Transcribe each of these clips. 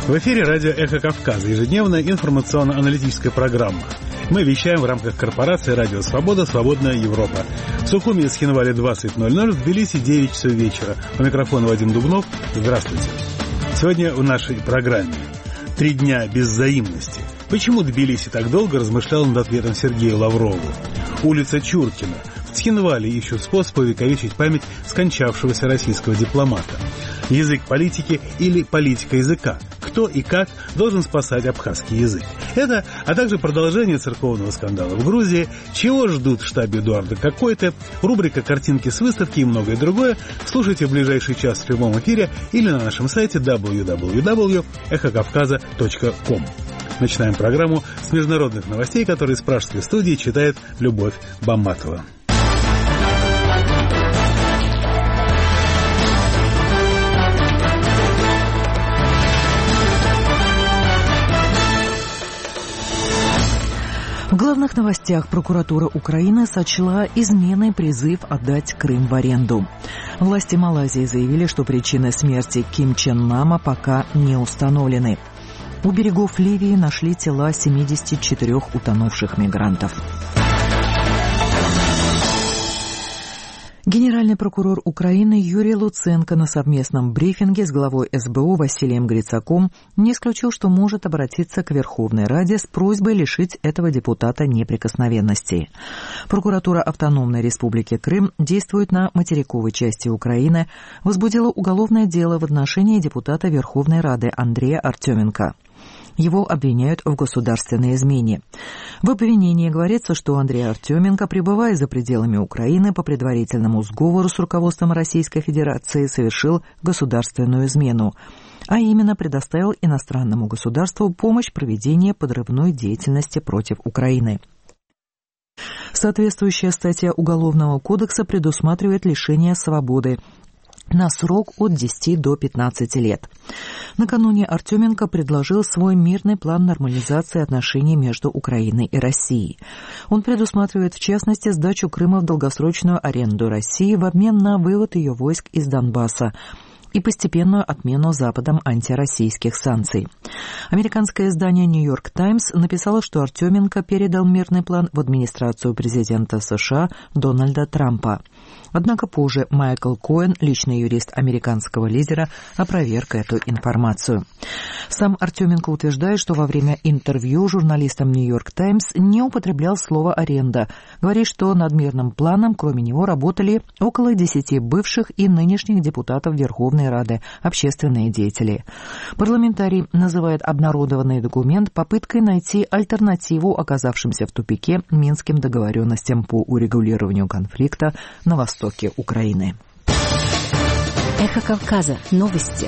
В эфире радио «Эхо Кавказа», ежедневная информационно-аналитическая программа. Мы вещаем в рамках корпорации «Радио Свобода. Свободная Европа». В Сухуми и Схинвале 20:00, в Тбилиси 9 часов вечера. У микрофона Вадим Дубнов. Здравствуйте. Сегодня в нашей программе 3 дня без взаимности. Почему Тбилиси так долго размышлял над ответом Сергею Лаврову? Улица Чуркина. В Схинвале ищут способ увековечить память скончавшегося российского дипломата. Язык политики или политика языка. Кто и как должен спасать абхазский язык. Это, а также продолжение церковного скандала в Грузии, чего ждут в штабе Эдуарда Какой-то, рубрика «Картинки с выставки» и многое другое слушайте в ближайший час в прямом эфире или на нашем сайте www.эхокавказа.ком. Начинаем программу с международных новостей, которые из пражской студии читает Любовь Бамматова. В главных новостях прокуратура Украины сочла изменой призыв отдать Крым в аренду. Власти Малайзии заявили, что причины смерти Ким Чен Нама пока не установлены. У берегов Ливии нашли тела 74 утонувших мигрантов. Генеральный прокурор Украины Юрий Луценко на совместном брифинге с главой СБУ Василием Грицаком не исключил, что может обратиться к Верховной Раде с просьбой лишить этого депутата неприкосновенности. Прокуратура Автономной Республики Крым действует на материковой части Украины, возбудила уголовное дело в отношении депутата Верховной Рады Андрея Артеменко. Его обвиняют в государственной измене. В обвинении говорится, что Андрей Артеменко, пребывая за пределами Украины по предварительному сговору с руководством Российской Федерации, совершил государственную измену, а именно предоставил иностранному государству помощь в проведении подрывной деятельности против Украины. Соответствующая статья Уголовного кодекса предусматривает лишение свободы на срок от 10 до 15 лет. Накануне Артеменко предложил свой мирный план нормализации отношений между Украиной и Россией. Он предусматривает, в частности, сдачу Крыма в долгосрочную аренду России в обмен на вывод ее войск из Донбасса и постепенную отмену Западом антироссийских санкций. Американское издание «Нью-Йорк Таймс» написало, что Артеменко передал мирный план в администрацию президента США Дональда Трампа. Однако позже Майкл Коэн, личный юрист американского лидера, опроверг эту информацию. Сам Артеменко утверждает, что во время интервью журналистам «Нью-Йорк Таймс» не употреблял слово «аренда». Говорит, что над мирным планом, кроме него, работали около 10 бывших и нынешних депутатов Верховной Рады, общественные деятели. Парламентарий называет обнародованный документ попыткой найти альтернативу оказавшимся в тупике Минским договоренностям по урегулированию конфликта на востоке Украины. Эхо Кавказа. Новости.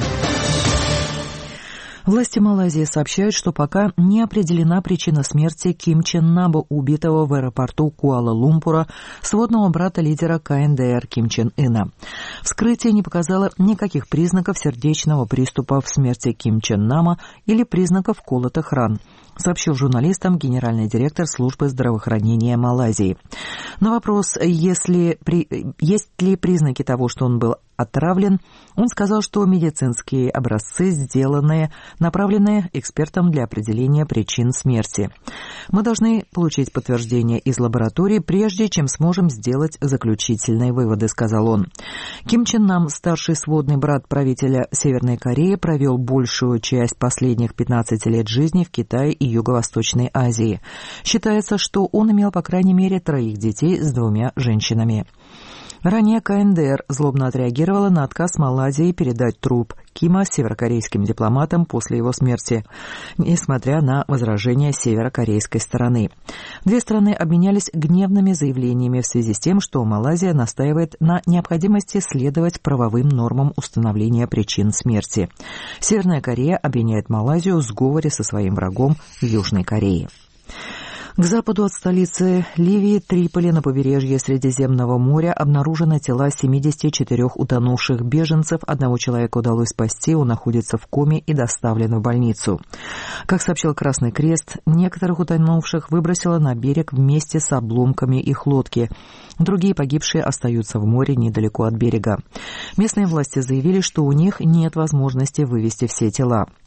Власти Малайзии сообщают, что пока не определена причина смерти Ким Чен Наба, убитого в аэропорту Куала-Лумпура, сводного брата лидера КНДР Ким Чен Ына. Вскрытие не показало никаких признаков сердечного приступа в смерти Ким Чен Нама или признаков колотых ран, сообщил журналистам генеральный директор службы здравоохранения Малайзии. На вопрос, есть ли признаки того, что он был отравлен, он сказал, что медицинские образцы направлены экспертам для определения причин смерти. Мы должны получить подтверждение из лаборатории, прежде чем сможем сделать заключительные выводы, сказал он. Ким Чен Нам, старший сводный брат правителя Северной Кореи, провел большую часть последних 15 лет жизни в Китае и Юго-Восточной Азии. Считается, что он имел по крайней мере 3 детей с 2 женщинами. Ранее КНДР злобно отреагировала на отказ Малайзии передать труп Кима северокорейским дипломатам после его смерти, несмотря на возражения северокорейской стороны. 2 страны обменялись гневными заявлениями в связи с тем, что Малайзия настаивает на необходимости следовать правовым нормам установления причин смерти. Северная Корея обвиняет Малайзию в сговоре со своим врагом Южной Кореей. К западу от столицы Ливии, Триполи, на побережье Средиземного моря обнаружены тела 74 утонувших беженцев. 1 человека удалось спасти, он находится в коме и доставлен в больницу. Как сообщил Красный Крест, некоторых утонувших выбросило на берег вместе с обломками их лодки. Другие погибшие остаются в море недалеко от берега. Местные власти заявили, что у них нет возможности вывести все тела.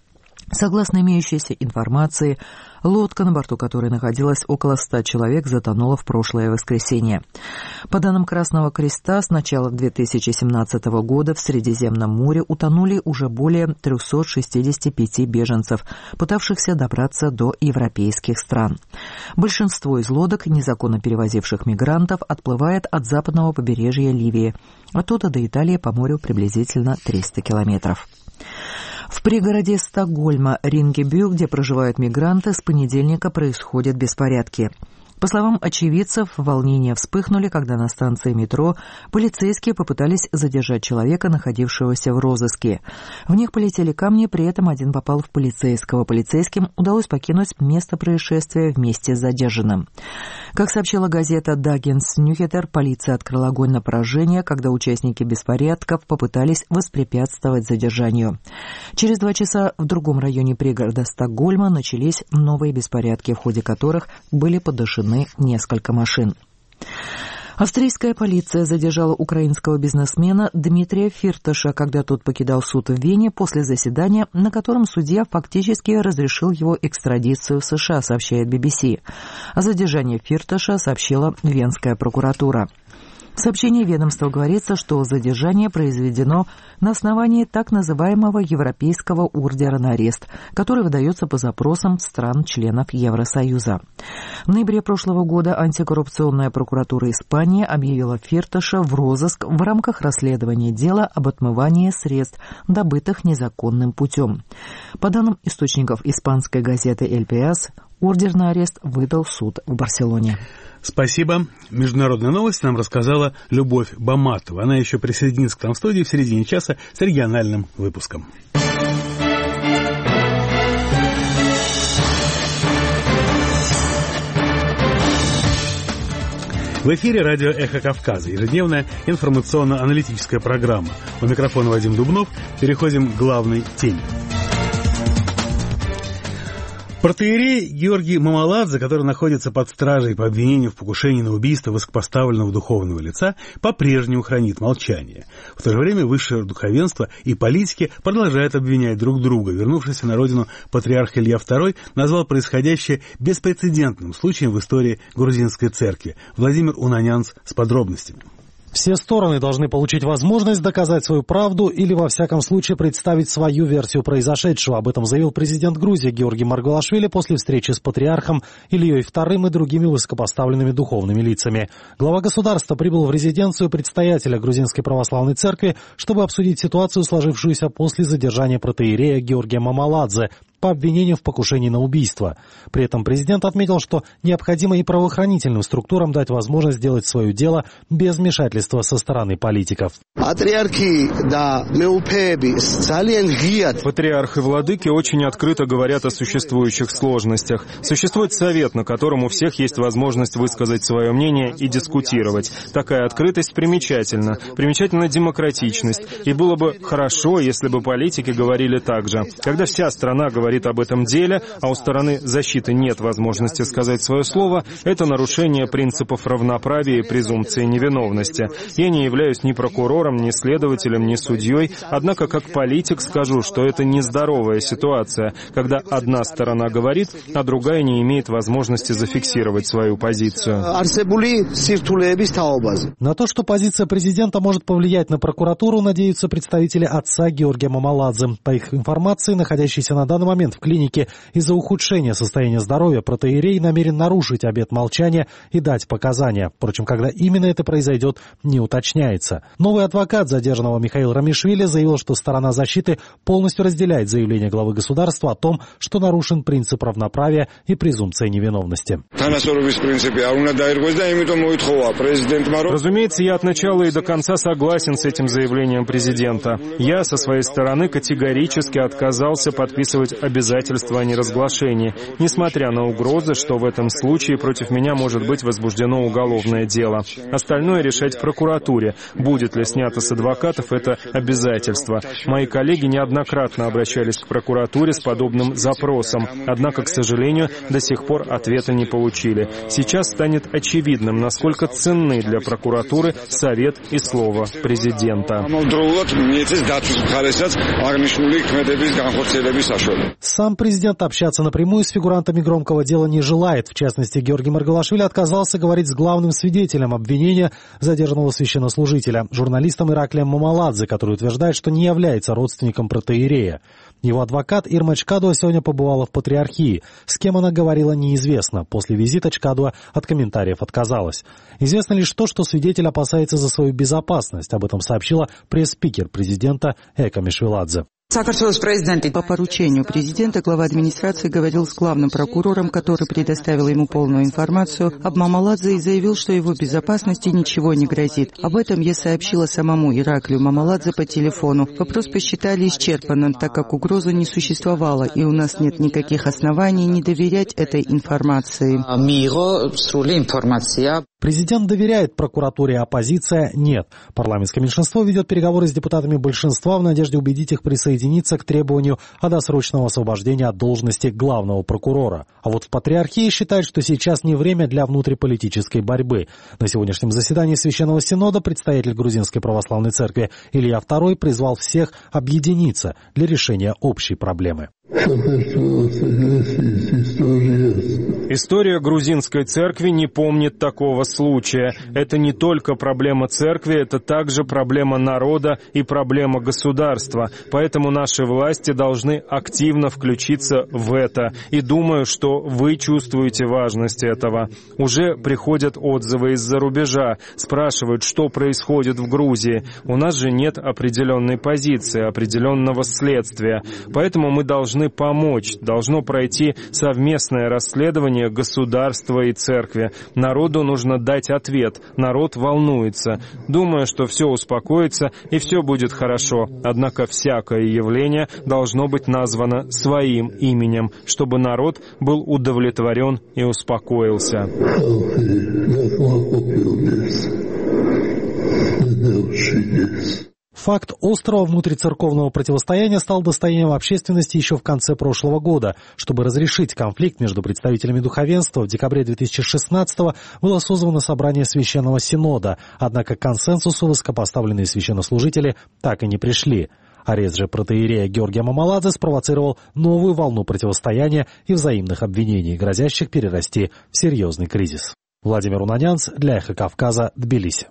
Согласно имеющейся информации, лодка, на борту которой находилось около 100 человек, затонула в прошлое воскресенье. По данным Красного Креста, с начала 2017 года в Средиземном море утонули уже более 365 беженцев, пытавшихся добраться до европейских стран. Большинство из лодок, незаконно перевозивших мигрантов, отплывает от западного побережья Ливии. Оттуда до Италии по морю приблизительно 300 километров. В пригороде Стокгольма Рингебю, где проживают мигранты, с понедельника происходят беспорядки. По словам очевидцев, волнения вспыхнули, когда на станции метро полицейские попытались задержать человека, находившегося в розыске. В них полетели камни, при этом один попал в полицейского. Полицейским удалось покинуть место происшествия вместе с задержанным. Как сообщила газета «Даггинс Ньюхетер», полиция открыла огонь на поражение, когда участники беспорядков попытались воспрепятствовать задержанию. Через 2 часа в другом районе пригорода Стокгольма начались новые беспорядки, в ходе которых были подошены несколько машин. Австрийская полиция задержала украинского бизнесмена Дмитрия Фирташа, когда тот покидал суд в Вене после заседания, на котором судья фактически разрешил его экстрадицию в США, сообщает BBC. О задержании Фирташа сообщила Венская прокуратура. В сообщении ведомства говорится, что задержание произведено на основании так называемого Европейского ордера на арест, который выдается по запросам стран-членов Евросоюза. В ноябре прошлого года антикоррупционная прокуратура Испании объявила Фирташа в розыск в рамках расследования дела об отмывании средств, добытых незаконным путем. По данным источников испанской газеты «Эль Пас», ордер на арест выдал суд в Барселоне. Спасибо. Международные новости нам рассказала Любовь Баматова. Она еще присоединится к нам в студии в середине часа с региональным выпуском. В эфире радио «Эхо Кавказа», ежедневная информационно-аналитическая программа. У микрофона Вадим Дубнов. Переходим к главной теме. Протоиерей Георгий Мамаладзе, который находится под стражей по обвинению в покушении на убийство высокопоставленного духовного лица, по-прежнему хранит молчание. В то же время высшее духовенство и политики продолжают обвинять друг друга. Вернувшийся на родину патриарх Илья II назвал происходящее беспрецедентным случаем в истории грузинской церкви. Владимир Унанянц с подробностями. Все стороны должны получить возможность доказать свою правду или, во всяком случае, представить свою версию произошедшего. Об этом заявил президент Грузии Георгий Маргвелашвили после встречи с патриархом Ильей II и другими высокопоставленными духовными лицами. Глава государства прибыл в резиденцию предстоятеля Грузинской православной церкви, чтобы обсудить ситуацию, сложившуюся после задержания протоиерея Георгия Мамаладзе по обвинению в покушении на убийство. При этом президент отметил, что необходимо и правоохранительным структурам дать возможность сделать свое дело без вмешательства со стороны политиков. Патриарх и владыки очень открыто говорят о существующих сложностях. Существует совет, на котором у всех есть возможность высказать свое мнение и дискутировать. Такая открытость примечательна. Примечательна демократичность. И было бы хорошо, если бы политики говорили так же. Когда вся страна говорит об этом деле, а у стороны защиты нет возможности сказать свое слово, это нарушение принципов равноправия и презумпции невиновности. Я не являюсь ни прокурором, ни следователем, ни судьей, однако как политик скажу, что это нездоровая ситуация, когда одна сторона говорит, а другая не имеет возможности зафиксировать свою позицию. На то, что позиция президента может повлиять на прокуратуру, надеются представители отца Георгия Мамаладзе. По их информации, находящийся на данный момент в клинике из-за ухудшения состояния здоровья, протоиерей намерен нарушить обет молчания и дать показания. Впрочем, когда именно это произойдет, не уточняется. Новый адвокат задержанного Михаил Рамишвили заявил, что сторона защиты полностью разделяет заявление главы государства о том, что нарушен принцип равноправия и презумпция невиновности. Разумеется, я от начала и до конца согласен с этим заявлением президента. Я со своей стороны категорически отказался подписывать обязательства о неразглашении, несмотря на угрозы, что в этом случае против меня может быть возбуждено уголовное дело. Остальное решать в прокуратуре, будет ли снято с адвокатов это обязательство. Мои коллеги неоднократно обращались к прокуратуре с подобным запросом, однако, к сожалению, до сих пор ответа не получили. Сейчас станет очевидным, насколько ценны для прокуратуры совет и слово президента. Сам президент общаться напрямую с фигурантами громкого дела не желает. В частности, Георгий Маргвелашвили отказался говорить с главным свидетелем обвинения задержанного священнослужителя, журналистом Ираклием Мамаладзе, который утверждает, что не является родственником протоиерея. Его адвокат Ирма Чкадуа сегодня побывала в Патриархии. С кем она говорила, неизвестно. После визита Чкадуа от комментариев отказалась. Известно лишь то, что свидетель опасается за свою безопасность. Об этом сообщила пресс-спикер президента Эка Мишвеладзе. По поручению президента глава администрации говорил с главным прокурором, который предоставил ему полную информацию об Мамаладзе и заявил, что его безопасности ничего не грозит. Об этом я сообщила самому Ираклию Мамаладзе по телефону. Вопрос посчитали исчерпанным, так как угрозы не существовало, и у нас нет никаких оснований не доверять этой информации. Президент доверяет прокуратуре, оппозиция нет. Парламентское меньшинство ведет переговоры с депутатами большинства в надежде убедить их присоединиться к требованию о досрочном освобождении от должности главного прокурора. А вот в Патриархии считают, что сейчас не время для внутриполитической борьбы. На сегодняшнем заседании Священного Синода предстоятель Грузинской Православной Церкви Илья II призвал всех объединиться для решения общей проблемы. История грузинской церкви не помнит такого случая. Это не только проблема церкви, это также проблема народа и проблема государства. Поэтому наши власти должны активно включиться в это. И думаю, что вы чувствуете важность этого. Уже приходят отзывы из-за рубежа, спрашивают, что происходит в Грузии. У нас же нет определенной позиции, определенного следствия. Поэтому мы должны помочь. Должно пройти совместное расследование государства и церкви. Народу нужно дать ответ. Народ волнуется. Думаю, что все успокоится и все будет хорошо. Однако всякое явление должно быть названо своим именем, чтобы народ был удовлетворен и успокоился. Факт острого внутрицерковного противостояния стал достоянием общественности еще в конце прошлого года. Чтобы разрешить конфликт между представителями духовенства, в декабре 2016-го было созвано собрание Священного Синода, однако к консенсусу высокопоставленные священнослужители так и не пришли. Арест же протоиерея Георгия Мамаладзе спровоцировал новую волну противостояния и взаимных обвинений, грозящих перерасти в серьезный кризис. Владимир Унанянц для Эхо Кавказа, Тбилиси.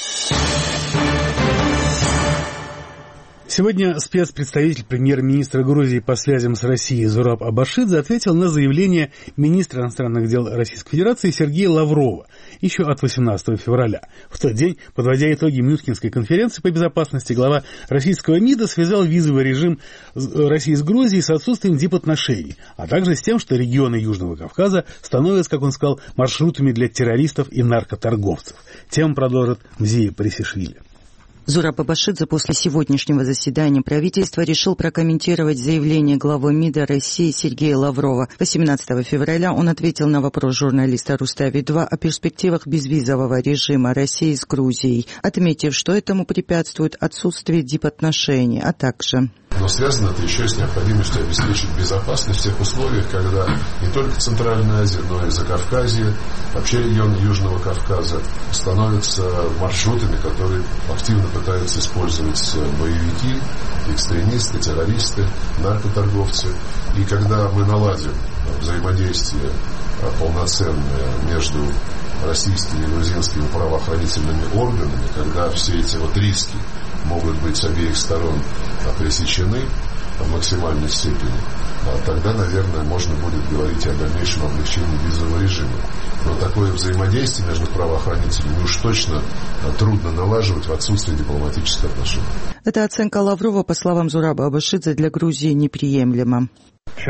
Сегодня спецпредставитель премьер-министра Грузии по связям с Россией Зураб Абашидзе ответил на заявление министра иностранных дел Российской Федерации Сергея Лаврова еще от 18 февраля. В тот день, подводя итоги Мюнхенской конференции по безопасности, глава российского МИДа связал визовый режим России с Грузией с отсутствием дипотношений, а также с тем, что регионы Южного Кавказа становятся, как он сказал, маршрутами для террористов и наркоторговцев. Тему продолжит Мзия Присишвили. Зураб Абашидзе после сегодняшнего заседания правительства решил прокомментировать заявление главы МИДа России Сергея Лаврова. 18 февраля он ответил на вопрос журналиста Рустави-2 о перспективах безвизового режима России с Грузией, отметив, что этому препятствует отсутствие дипотношений, а также... Но связано это еще и с необходимостью обеспечить безопасность в тех условиях, когда не только Центральная Азия, но и Закавказье, вообще регион Южного Кавказа становятся маршрутами, которые активно пытаются использовать боевики, экстремисты, террористы, наркоторговцы. И когда мы наладим взаимодействие полноценное между российскими и грузинскими правоохранительными органами, когда все эти риски могут быть с обеих сторон пресечены в максимальной степени, тогда, наверное, можно будет говорить о дальнейшем облегчении визового режима. Но такое взаимодействие между правоохранителями уж точно трудно налаживать в отсутствии дипломатических отношений. Эта оценка Лаврова, по словам Зураба Абашидзе, для Грузии неприемлема. В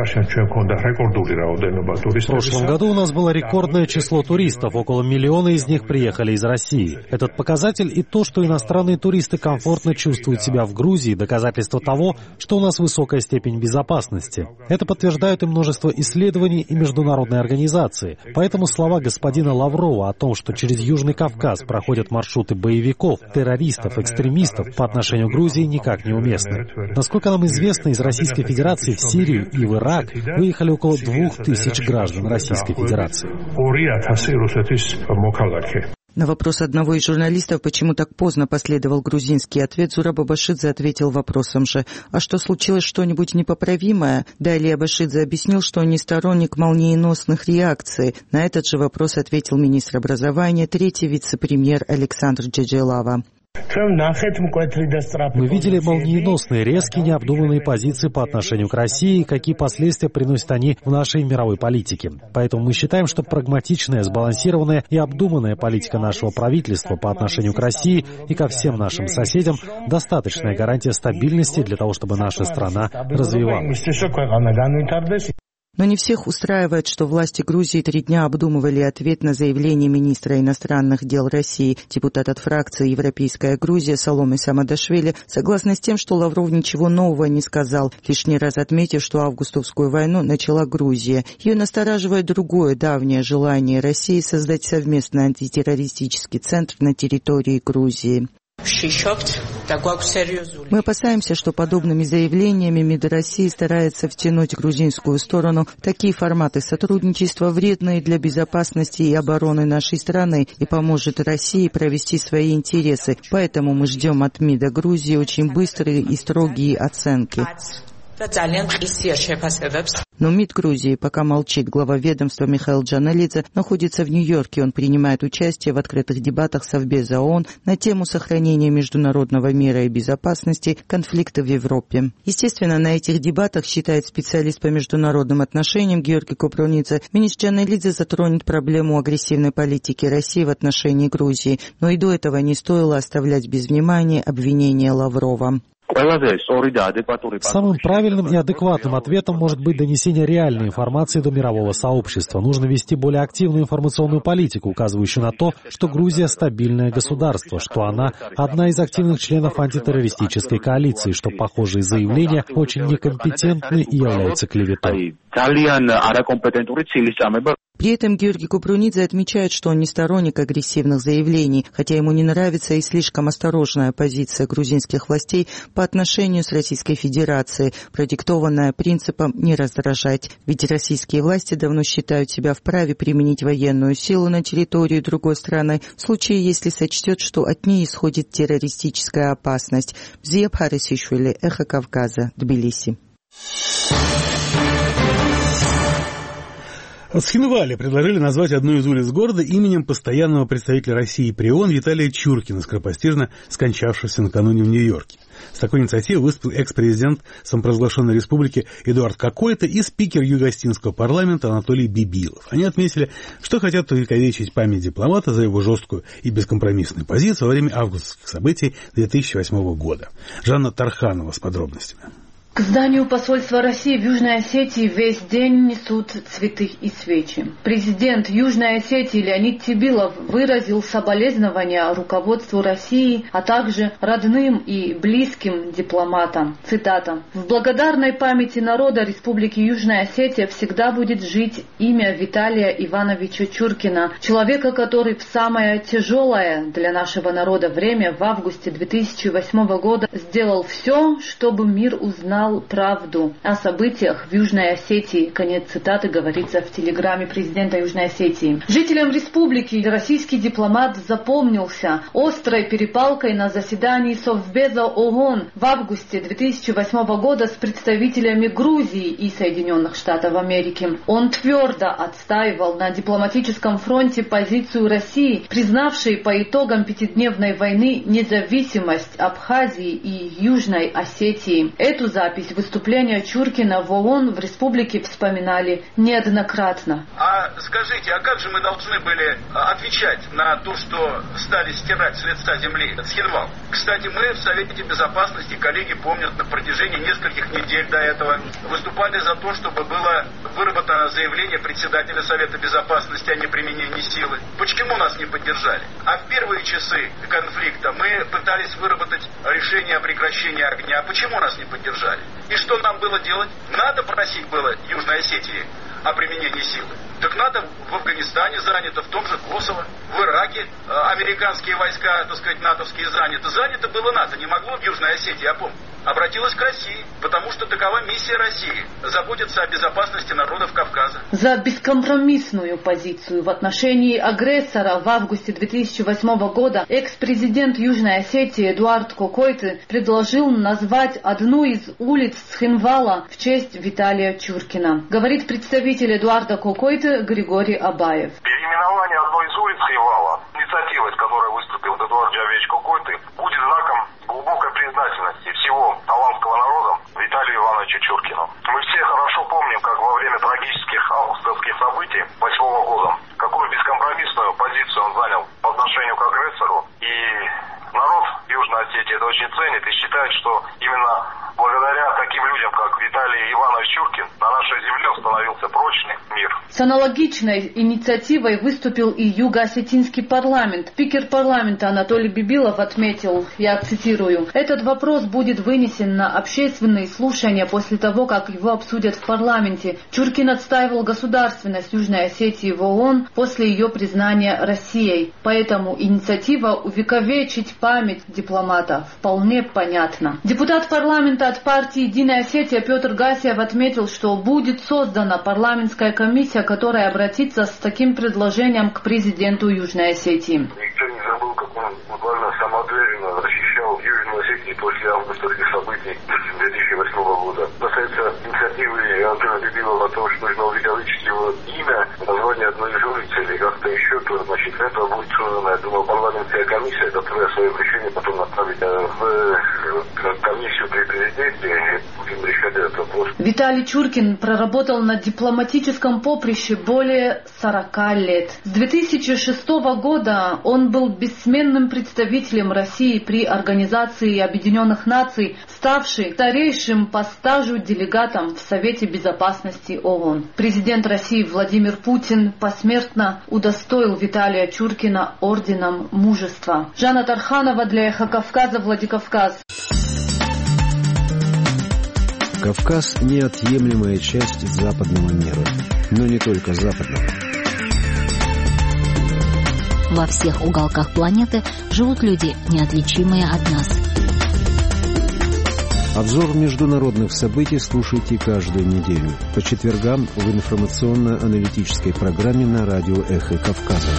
прошлом году у нас было рекордное число туристов, около 1 миллиона из них приехали из России. Этот показатель и то, что иностранные туристы комфортно чувствуют себя в Грузии, доказательство того, что у нас высокая степень безопасности. Это подтверждают и множество исследований и международные организации. Поэтому слова господина Лаврова о том, что через Южный Кавказ проходят маршруты боевиков, террористов, экстремистов по отношению к Грузии никак не уместны. Насколько нам известно, из Российской Федерации в Сирию и в Ирак выехали около 2000 граждан Российской Федерации. На вопрос одного из журналистов, почему так поздно последовал грузинский ответ, Зураб Абашидзе ответил вопросом же: «А что, случилось что-нибудь непоправимое?» Далее Абашидзе объяснил, что он не сторонник молниеносных реакций. На этот же вопрос ответил министр образования, третий вице-премьер Александр Джеджелава. Мы видели молниеносные, резкие, необдуманные позиции по отношению к России и какие последствия приносят они в нашей мировой политике. Поэтому мы считаем, что прагматичная, сбалансированная и обдуманная политика нашего правительства по отношению к России и ко всем нашим соседям – достаточная гарантия стабильности для того, чтобы наша страна развивалась. Но не всех устраивает, что власти Грузии 3 дня обдумывали ответ на заявление министра иностранных дел России. Депутат от фракции «Европейская Грузия» Саломе Самадашвили согласна с тем, что Лавров ничего нового не сказал, лишний раз отметив, что августовскую войну начала Грузия. Ее настораживает другое давнее желание России создать совместный антитеррористический центр на территории Грузии. Мы опасаемся, что подобными заявлениями МИД России старается втянуть грузинскую сторону в такие форматы сотрудничества, вредные для безопасности и обороны нашей страны, и поможет России провести свои интересы. Поэтому мы ждем от МИДа Грузии очень быстрые и строгие оценки. Но МИД Грузии пока молчит. Глава ведомства Михаил Джаналидзе находится в Нью-Йорке. Он принимает участие в открытых дебатах Совбеза ООН на тему сохранения международного мира и безопасности, конфликта в Европе. Естественно, на этих дебатах, считает специалист по международным отношениям Георгий Копруница, министр Джаналидзе затронет проблему агрессивной политики России в отношении Грузии. Но и до этого не стоило оставлять без внимания обвинения Лаврова. Самым правильным и адекватным ответом может быть донесение реальной информации до мирового сообщества. Нужно вести более активную информационную политику, указывающую на то, что Грузия – стабильное государство, что она – одна из активных членов антитеррористической коалиции, что похожие заявления очень некомпетентны и являются клеветой. При этом Георгий Копрунидзе отмечает, что он не сторонник агрессивных заявлений, хотя ему не нравится и слишком осторожная позиция грузинских властей по отношению с Российской Федерацией, продиктованная принципом «не раздражать». Ведь российские власти давно считают себя вправе применить военную силу на территорию другой страны в случае, если сочтет, что от ней исходит террористическая опасность. Бзия Бхарисишвили, Эхо Кавказа, Тбилиси. В Схинвале предложили назвать одну из улиц города именем постоянного представителя России при ООН Виталия Чуркина, скоропостижно скончавшегося накануне в Нью-Йорке. С такой инициативой выступил экс-президент самопровозглашенной республики Эдуард Какойто и спикер Юго-Остинского парламента Анатолий Бибилов. Они отметили, что хотят увековечить память дипломата за его жесткую и бескомпромиссную позицию во время августовских событий 2008 года. Жанна Тарханова с подробностями. К зданию посольства России в Южной Осетии весь день несут цветы и свечи. Президент Южной Осетии Леонид Тибилов выразил соболезнования руководству России, а также родным и близким дипломатам. Цитата. «В благодарной памяти народа Республики Южная Осетия всегда будет жить имя Виталия Ивановича Чуркина, человека, который в самое тяжелое для нашего народа время в августе 2008 года сделал все, чтобы мир узнал правду о событиях в Южной Осетии». Конец цитаты говорится в телеграмме президента Южной Осетии. Жителям республики российский дипломат запомнился острой перепалкой на заседании Совбеза ООН в августе 2008 года с представителями Грузии и Соединенных Штатов Америки. Он твердо отстаивал на дипломатическом фронте позицию России, признавшей по итогам пятидневной войны независимость Абхазии и Южной Осетии. Эту запись выступления Чуркина в ООН в республике вспоминали неоднократно. Скажите, как же мы должны были отвечать на то, что стали стирать с лица земли Схинвал? Кстати, мы в Совете Безопасности, коллеги помнят, на протяжении нескольких недель до этого выступали за то, чтобы было выработано заявление председателя Совета Безопасности о неприменении силы. Почему нас не поддержали? А в первые часы конфликта мы пытались выработать решение о прекращении огня. Почему нас не поддержали? И что нам было делать? Надо просить было Южной Осетии о применении силы. Так надо в Афганистане занято, в том же Косово, в Ираке американские войска, так сказать, натовские заняты. Занято было НАТО, не могло в Южной Осетии, я помню. обратилась к России, потому что такова миссия России – заботиться о безопасности народов Кавказа. За бескомпромиссную позицию в отношении агрессора в августе 2008 года экс-президент Южной Осетии Эдуард Кокойты предложил назвать одну из улиц Цхинвала в честь Виталия Чуркина. Говорит представитель Эдуарда Кокойты Григорий Абаев. Переименование одной из улиц Цхинвала, инициатива, с которой выступил Эдуард Джаведович Кокойты, будет знаком глубокой признательности всего аланского народа Виталию Ивановичу Чуркину. Мы все хорошо помним, как во время трагических августовских событий 2008 года, какую бескомпромиссную позицию он занял по отношению к агрессору. И народ Южной Осетии это очень ценит и считает, что именно благодаря таким людям, как Виталий Иванович Чуркин, на нашей земле установился прочный мир. С аналогичной инициативой выступил и Юго-Осетинский парламент. Спикер парламента Анатолий Бибилов отметил, я цитирую, «Этот вопрос будет вынесен на общественные слушания после того, как его обсудят в парламенте. Чуркин отстаивал государственность Южной Осетии в ООН после ее признания Россией. Поэтому инициатива увековечить память дипломата вполне понятна». Депутат парламента от партии «Единая Осетия» Петр Гасиев отметил, что будет создана парламентская комиссия, которая обратится с таким предложением к президенту Южной Осетии. Никто не забыл, как он буквально самоотверженно защищал Южную Осетию после августовских событий 2008 года. Касается инициативы Анатолия Бибилова о том, что нужно увековечить его имя, название одной из улиц или как-то еще, то значит это будет создана, я думаю, парламентская комиссия, которая свое решение потом направит в комиссию при президенте и будем решать этот вопрос. Виталий Чуркин проработал на дипломатическом поприще более 40 лет. С 2006 года он был бессменным представителем России при Организации Объединенных Наций, ставший старейшим по стажу делегатом в Совете Безопасности ООН. Президент России Владимир Путин посмертно удостоил Виталия Чуркина орденом мужества. Жанна Тарханова для Эхо Кавказа, Владикавказ. Кавказ – неотъемлемая часть западного мира, но не только западного. Во всех уголках планеты живут люди, неотличимые от нас. Обзор международных событий слушайте каждую неделю по четвергам в информационно-аналитической программе на радио «Эхо Кавказа».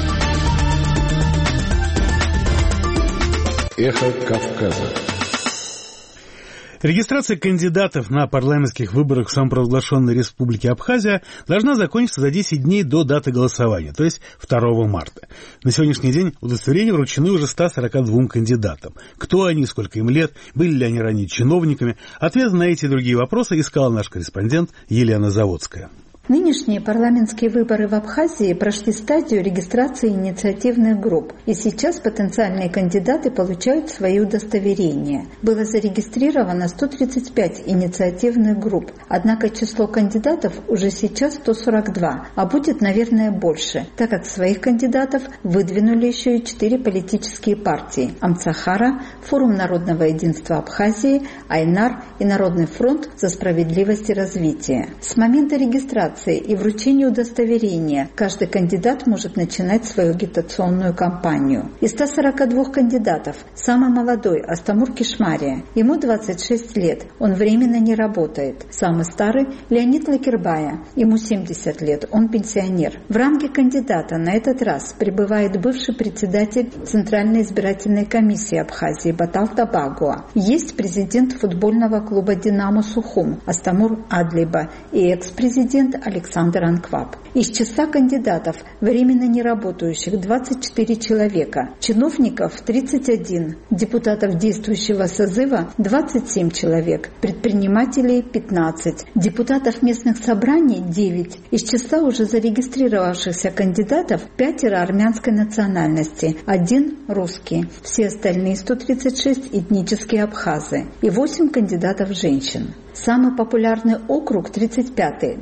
«Эхо Кавказа». Регистрация кандидатов на парламентских выборах в самопровозглашенной Республике Абхазия должна закончиться за 10 дней до даты голосования, то есть 2 марта. На сегодняшний день удостоверения вручены уже 142 кандидатам. Кто они, сколько им лет, были ли они ранее чиновниками? Ответы на эти и другие вопросы искала наш корреспондент Елена Заводская. Нынешние парламентские выборы в Абхазии прошли стадию регистрации инициативных групп, и сейчас потенциальные кандидаты получают свои удостоверения. Было зарегистрировано 135 инициативных групп, однако число кандидатов уже сейчас 142, а будет, наверное, больше, так как своих кандидатов выдвинули еще и 4 политические партии – Амцахара, Форум народного единства Абхазии, Айнар и Народный фронт за справедливость и развитие. С момента регистрации и вручения удостоверения каждый кандидат может начинать свою агитационную кампанию. Из 142 кандидатов самый молодой – Астамур Кишмария. Ему 26 лет, он временно не работает. Самый старый – Леонид Лакербая. Ему 70 лет, он пенсионер. В ранге кандидата на этот раз пребывает бывший председатель Центральной избирательной комиссии Абхазии Батал Табагуа. Есть президент футбольного клуба «Динамо Сухум» Астамур Адлиба и экс-президент Александр Анкваб. Из числа кандидатов временно не работающих 24 человека, чиновников 31, депутатов действующего созыва 27 человек, предпринимателей 15, депутатов местных собраний 9. Из числа уже зарегистрировавшихся кандидатов 5 армянской национальности, 1 русский, все остальные 136 этнические абхазы и 8 кандидатов женщин. Самый популярный округ 35-й, Гальский.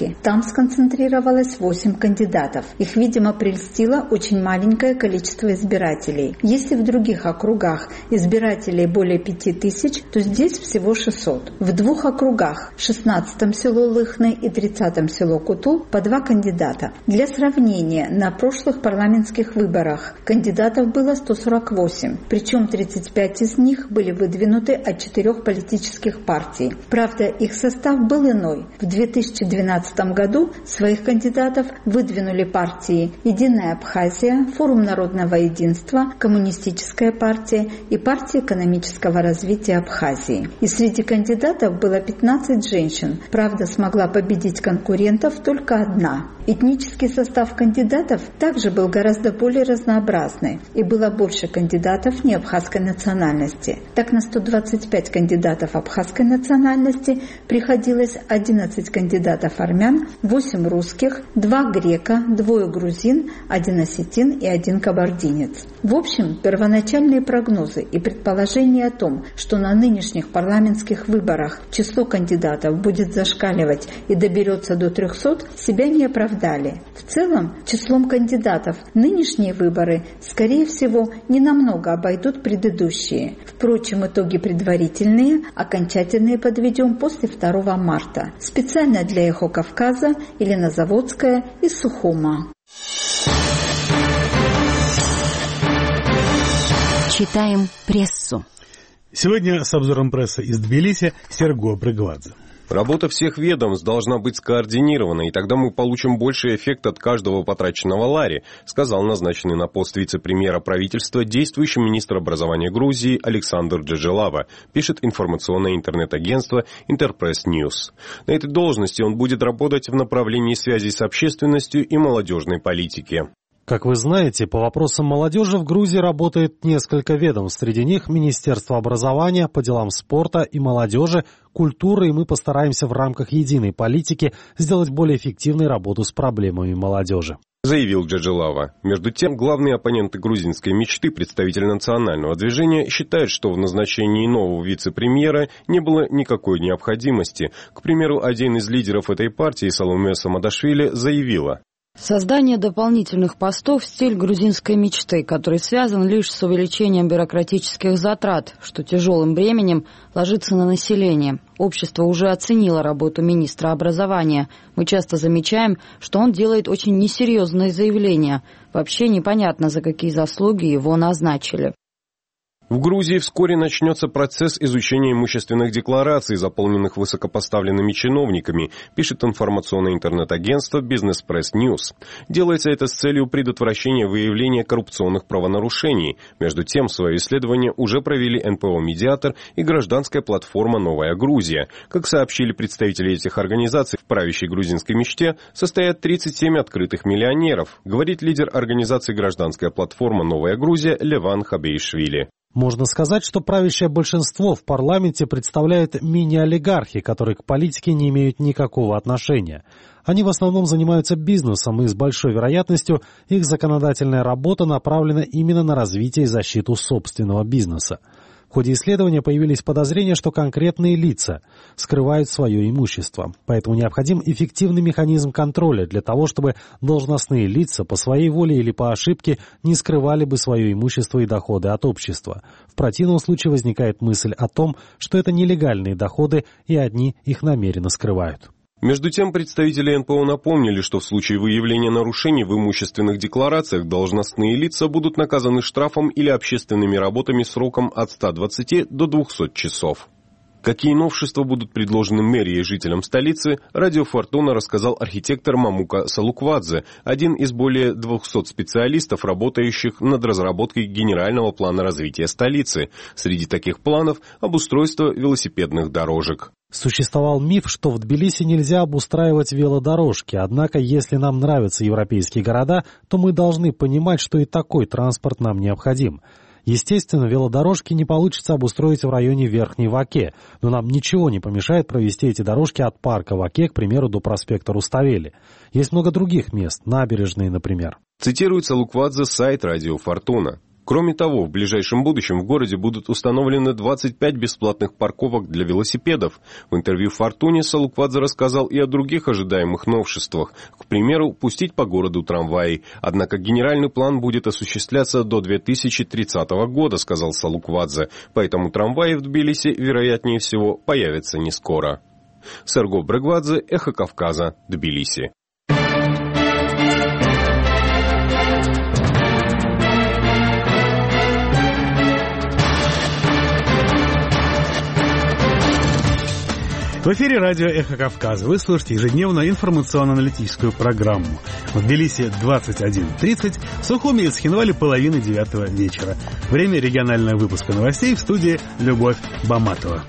Архангельске. Там сконцентрировалось 8 кандидатов. Их, видимо, прельстило очень маленькое количество избирателей. Если в других округах избирателей более 5000, то здесь всего 600. В 2 округах, 16-м село Лыхны и 30-м село Кутул, по 2 кандидата. Для сравнения, на прошлых парламентских выборах кандидатов было 148, причем 35 из них были выдвинуты от 4 политических партий. Правда, их состав был иной. В 2012 году своих кандидатов выдвинули партии «Единая Абхазия», «Форум народного единства», «Коммунистическая партия» и «Партия экономического развития Абхазии». И среди кандидатов было 15 женщин. Правда, смогла победить конкурентов только одна. Этнический состав кандидатов также был гораздо более разнообразный, и было больше кандидатов не абхазской национальности. Так, на 125 кандидатов абхазской национальности приходилось 11 кандидатов армян, 8 русских, 2 грека, 2 грузин, 1 осетин и 1 кабардинец. В общем, первоначальные прогнозы и предположения о том, что на нынешних парламентских выборах число кандидатов будет зашкаливать и доберется до 300, себя не оправдали. В целом, числом кандидатов нынешние выборы, скорее всего, не намного обойдут предыдущие. Впрочем, итоги предварительные, окончательные подведем после 2 марта. Специально для «Эхо Кавказа» Елена Заводская из Сухума. Читаем прессу. Сегодня с обзором прессы из Тбилиси Серго Брыгвадзе. Работа всех ведомств должна быть скоординирована, и тогда мы получим больший эффект от каждого потраченного лари, сказал назначенный на пост вице-премьера правительства действующий министр образования Грузии Александр Джаджелава, пишет информационное интернет-агентство Интерпресс Ньюс. На этой должности он будет работать в направлении связи с общественностью и молодежной политики. Как вы знаете, по вопросам молодежи в Грузии работает несколько ведомств. Среди них Министерство образования, по делам спорта и молодежи, культуры, и мы постараемся в рамках единой политики сделать более эффективной работу с проблемами молодежи, заявил Джаджелава. Между тем, главные оппоненты грузинской мечты, представитель национального движения, считают, что в назначении нового вице-премьера не было никакой необходимости. К примеру, один из лидеров этой партии, Саломе Самадашвили, заявила: создание дополнительных постов – стиль грузинской мечты, который связан лишь с увеличением бюрократических затрат, что тяжелым бременем ложится на население. Общество уже оценило работу министра образования. Мы часто замечаем, что он делает очень несерьезные заявления. Вообще непонятно, за какие заслуги его назначили. В Грузии вскоре начнется процесс изучения имущественных деклараций, заполненных высокопоставленными чиновниками, пишет информационное интернет-агентство Business Press News. Делается это с целью предотвращения выявления коррупционных правонарушений. Между тем, свое исследование уже провели НПО-медиатор и гражданская платформа «Новая Грузия». Как сообщили представители этих организаций, в правящей грузинской мечте состоят 37 открытых миллионеров, говорит лидер организации «Гражданская платформа «Новая Грузия» Леван Хабеишвили. Можно сказать, что правящее большинство в парламенте представляет мини-олигархи, которые к политике не имеют никакого отношения. Они в основном занимаются бизнесом, и с большой вероятностью их законодательная работа направлена именно на развитие и защиту собственного бизнеса. В ходе исследования появились подозрения, что конкретные лица скрывают свое имущество. Поэтому необходим эффективный механизм контроля для того, чтобы должностные лица по своей воле или по ошибке не скрывали бы свое имущество и доходы от общества. В противном случае возникает мысль о том, что это нелегальные доходы, и одни их намеренно скрывают. Между тем, представители НПО напомнили, что в случае выявления нарушений в имущественных декларациях должностные лица будут наказаны штрафом или общественными работами сроком от 120 до 200 часов. Какие новшества будут предложены мэрии и жителям столицы, радио «Фортуна» рассказал архитектор Мамука Салуквадзе, один из более 200 специалистов, работающих над разработкой генерального плана развития столицы. Среди таких планов – обустройство велосипедных дорожек. Существовал миф, что в Тбилиси нельзя обустраивать велодорожки, однако если нам нравятся европейские города, то мы должны понимать, что и такой транспорт нам необходим. Естественно, велодорожки не получится обустроить в районе Верхней Ваке, но нам ничего не помешает провести эти дорожки от парка Ваке, к примеру, до проспекта Руставели. Есть много других мест, набережные, например. Цитирует Салуквадзе сайт радио «Фортуна». Кроме того, в ближайшем будущем в городе будут установлены 25 бесплатных парковок для велосипедов. В интервью «Фортуне» Салуквадзе рассказал и о других ожидаемых новшествах. К примеру, пустить по городу трамваи. Однако генеральный план будет осуществляться до 2030 года, сказал Салуквадзе. Поэтому трамваи в Тбилиси, вероятнее всего, появятся не скоро. Серго Брегвадзе, Эхо Кавказа, Тбилиси. В эфире радио «Эхо Кавказа». Вы слушаете ежедневную информационно-аналитическую программу. В Тбилиси 21:30, в Сухуми и Цхинвале 8:30 вечера. Время регионального выпуска новостей, в студии Любовь Баматова.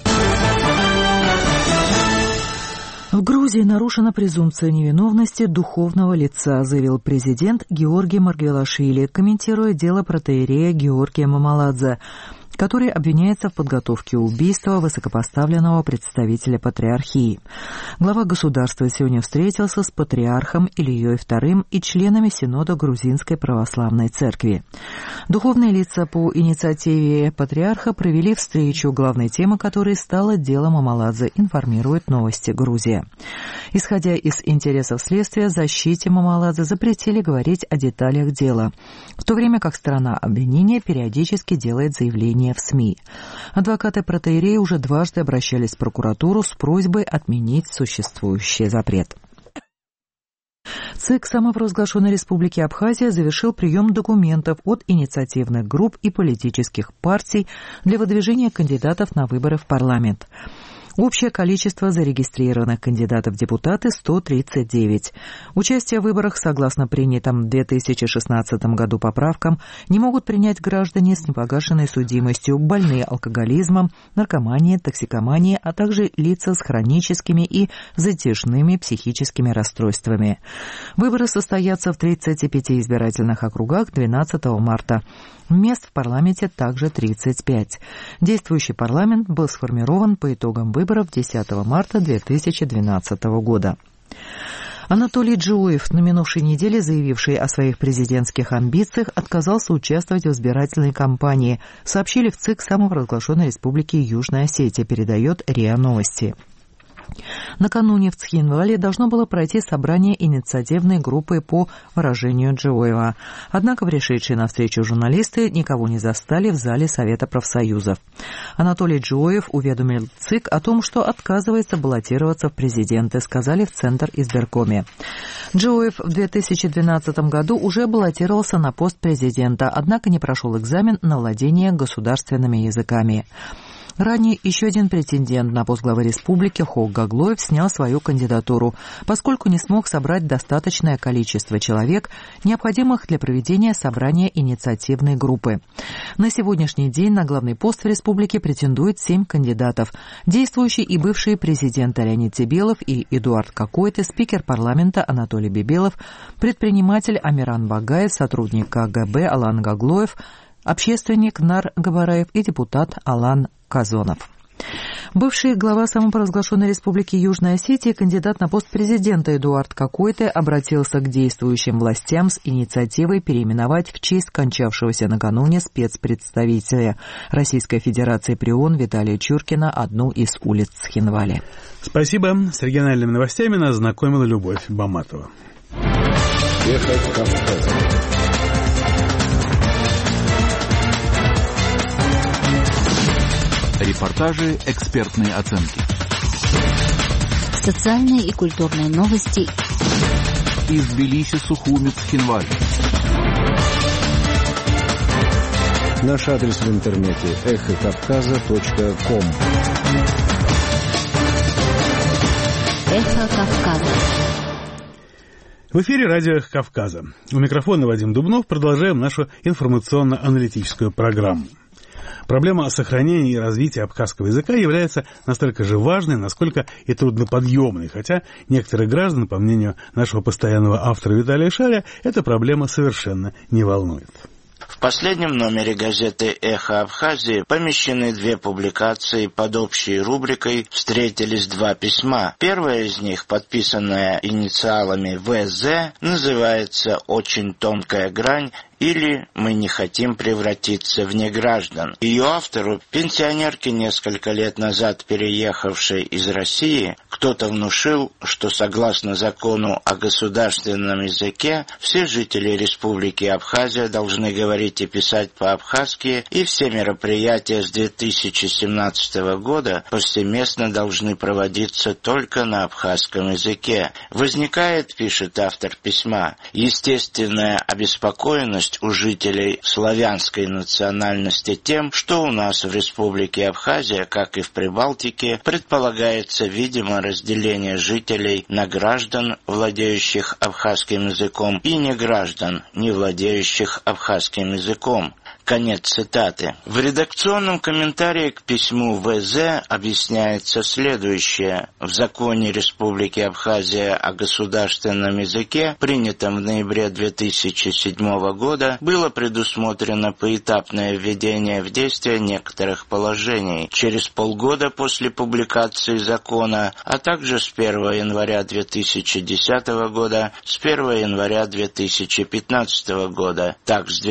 В Грузии нарушена презумпция невиновности духовного лица, заявил президент Георгий Маргвелашвили, комментируя дело протоиерея Георгия Мамаладзе, который обвиняется в подготовке убийства высокопоставленного представителя патриархии. Глава государства сегодня встретился с патриархом Ильей II и членами Синода Грузинской Православной Церкви. Духовные лица по инициативе патриарха провели встречу, главной темой которой стало дело Мамаладзе, информирует «Новости Грузия». Исходя из интересов следствия, защите Мамаладзе запретили говорить о деталях дела, в то время как сторона обвинения периодически делает заявления в СМИ. Адвокаты протоиерея уже дважды обращались в прокуратуру с просьбой отменить существующий запрет. ЦИК самопровозглашенной Республики Абхазия завершил прием документов от инициативных групп и политических партий для выдвижения кандидатов на выборы в парламент. Общее количество зарегистрированных кандидатов в депутаты – 139. Участие в выборах, согласно принятым в 2016 году поправкам, не могут принять граждане с непогашенной судимостью, больные алкоголизмом, наркоманией, токсикоманией, а также лица с хроническими и затяжными психическими расстройствами. Выборы состоятся в 35 избирательных округах 12 марта. Мест в парламенте также 35. Действующий парламент был сформирован по итогам выборов 10 марта 2012 года. Анатолий Джуев, на минувшей неделе заявивший о своих президентских амбициях, отказался участвовать в избирательной кампании, сообщили в ЦИК самопровозглашенной Республики Южная Осетия, передает РИА Новости. Накануне в Цхинвале должно было пройти собрание инициативной группы по выражению Джуева. Однако пришедшие на встречу журналисты никого не застали в зале Совета профсоюзов. Анатолий Джуев уведомил ЦИК о том, что отказывается баллотироваться в президенты, сказали в Центр избиркоме. Джуев в 2012 году уже баллотировался на пост президента, однако не прошел экзамен на владение государственными языками. Ранее еще один претендент на пост главы республики Хок Гаглоев снял свою кандидатуру, поскольку не смог собрать достаточное количество человек, необходимых для проведения собрания инициативной группы. На сегодняшний день на главный пост в республике претендуют 7 кандидатов. Действующий и бывший президент Леонид Тебелов и Эдуард Какойты, спикер парламента Анатолий Бебелов, предприниматель Амиран Багаев, сотрудник КГБ Алан Гаглоев, общественник Нар Габараев и депутат Алан Казонов. Бывший глава самопровозглашенной Республики Южная Осетия, кандидат на пост президента Эдуард Какойты, обратился к действующим властям с инициативой переименовать в честь скончавшегося накануне спецпредставителя Российской Федерации при ООН Виталия Чуркина одну из улиц Цхинвали. Спасибо. С региональными новостями нас знакомила Любовь Баматова. Эхо Кавказа. Репортажи, экспертные оценки. Социальные и культурные новости. Из Тбилиси, Сухуми, Цхинвали. Наш адрес в интернете эхокавказа.ком. Эхо Кавказа. В эфире радио «Эхо Кавказа». У микрофона Вадим Дубнов. Продолжаем нашу информационно-аналитическую программу. Проблема сохранения и развития абхазского языка является настолько же важной, насколько и трудноподъемной, хотя некоторых граждан, по мнению нашего постоянного автора Виталия Шаря, эта проблема совершенно не волнует. В последнем номере газеты «Эхо Абхазии» помещены 2 публикации под общей рубрикой «Встретились 2 письма». Первое из них, подписанное инициалами ВЗ, называется «Очень тонкая грань» или «Мы не хотим превратиться в неграждан». Ее автору, пенсионерке, несколько лет назад переехавшей из России, кто-то внушил, что согласно закону о государственном языке все жители Республики Абхазия должны говорить и писать по-абхазски, и все мероприятия с 2017 года повсеместно должны проводиться только на абхазском языке. Возникает, пишет автор письма, естественная обеспокоенность у жителей славянской национальности тем, что у нас в Республике Абхазия, как и в Прибалтике, предполагается видимо разделение жителей на граждан, владеющих абхазским языком, и неграждан, не владеющих абхазским языком. Конец цитаты. В редакционном комментарии к письму ВЗ объясняется следующее. В законе Республики Абхазия о государственном языке, принятом в ноябре 2007 года, было предусмотрено поэтапное введение в действие некоторых положений. Через полгода после публикации закона, а также с 1 января 2010 года, с 1 января 2015 года, так с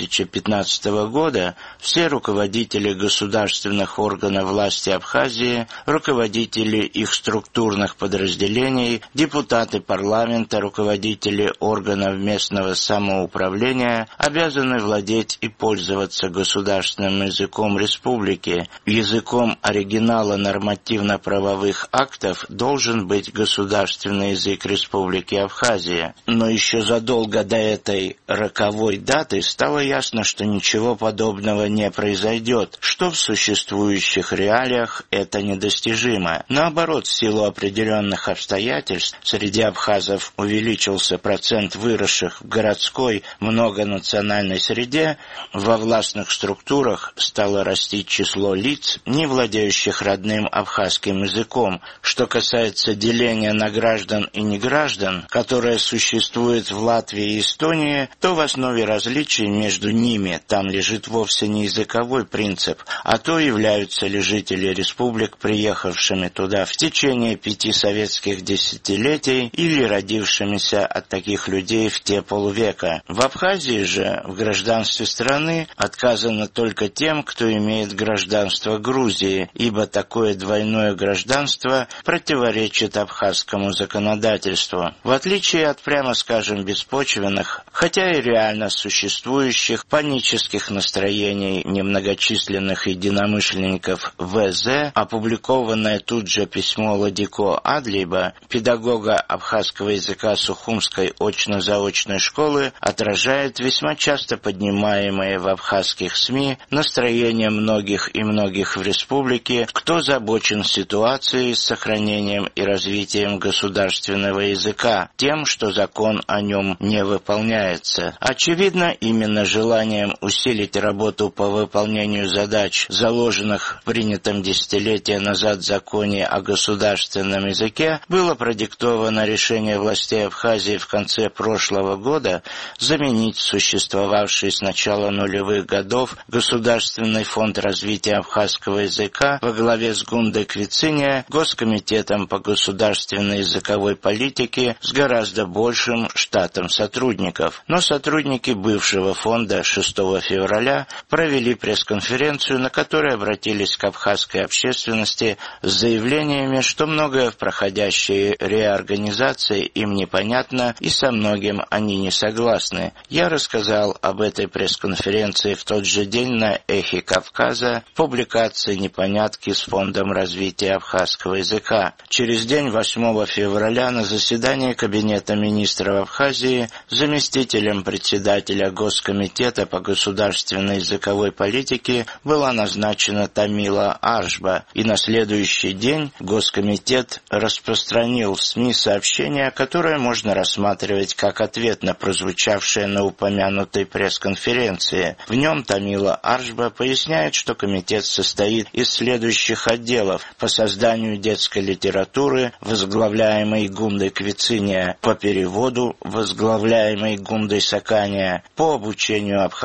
2015 года все руководители государственных органов власти Абхазии, руководители их структурных подразделений, депутаты парламента, руководители органов местного самоуправления обязаны владеть и пользоваться государственным языком республики. Языком оригинала нормативно-правовых актов должен быть государственный язык Республики Абхазия. Но еще задолго до этой роковой даты стало ясно, что ничего подобного не произойдет, что в существующих реалиях это недостижимо. Наоборот, в силу определенных обстоятельств среди абхазов увеличился процент выросших в городской многонациональной среде, во властных структурах стало расти число лиц, не владеющих родным абхазским языком. Что касается деления на граждан и неграждан, которое существует в Латвии и Эстонии, то в основе различий между ними там лежит вовсе не языковой принцип, а то являются ли жители республик, приехавшими туда в течение 5 советских десятилетий или родившимися от таких людей в те полвека. В Абхазии же в гражданстве страны отказано только тем, кто имеет гражданство Грузии, ибо такое двойное гражданство противоречит абхазскому законодательству. В отличие от, прямо скажем, беспочвенных, хотя и реально существующих панических настроений немногочисленных единомышленников ВЗ, опубликованное тут же письмо Ладико Адлиба, педагога абхазского языка Сухумской очно-заочной школы, отражает весьма часто поднимаемые в абхазских СМИ настроения многих в республике, кто озабочен ситуацией с сохранением и развитием государственного языка, тем, что закон о нем не выполняется. Очевидно, именно желанием усилить работу по выполнению задач, заложенных в принятом десятилетия назад законе о государственном языке, было продиктовано решение властей Абхазии в конце прошлого года заменить существовавший с начала нулевых годов Государственный фонд развития абхазского языка во главе с Гундой Квициния Госкомитетом по государственной языковой политике с гораздо большим штатом сотрудников. Но сотрудники бывшего фонда 6 февраля провели пресс-конференцию, на которой обратились к абхазской общественности с заявлениями, что многое в проходящей реорганизации им непонятно и со многим они не согласны. Я рассказал об этой пресс-конференции в тот же день на «Эхе Кавказа» в публикации «Непонятки» с Фондом развития абхазского языка. Через день, 8 февраля, на заседании Кабинета министров Абхазии заместителем председателя Госкомитета по государственной языковой политике была назначена Тамила Аршба, и на следующий день Госкомитет распространил в СМИ сообщение, которое можно рассматривать как ответ на прозвучавшее на упомянутой пресс-конференции. В нем Тамила Аршба поясняет, что комитет состоит из следующих отделов: по созданию детской литературы, возглавляемой Гундой Квициния, по переводу, возглавляемой Гундой Сакания, по обучению абхазскому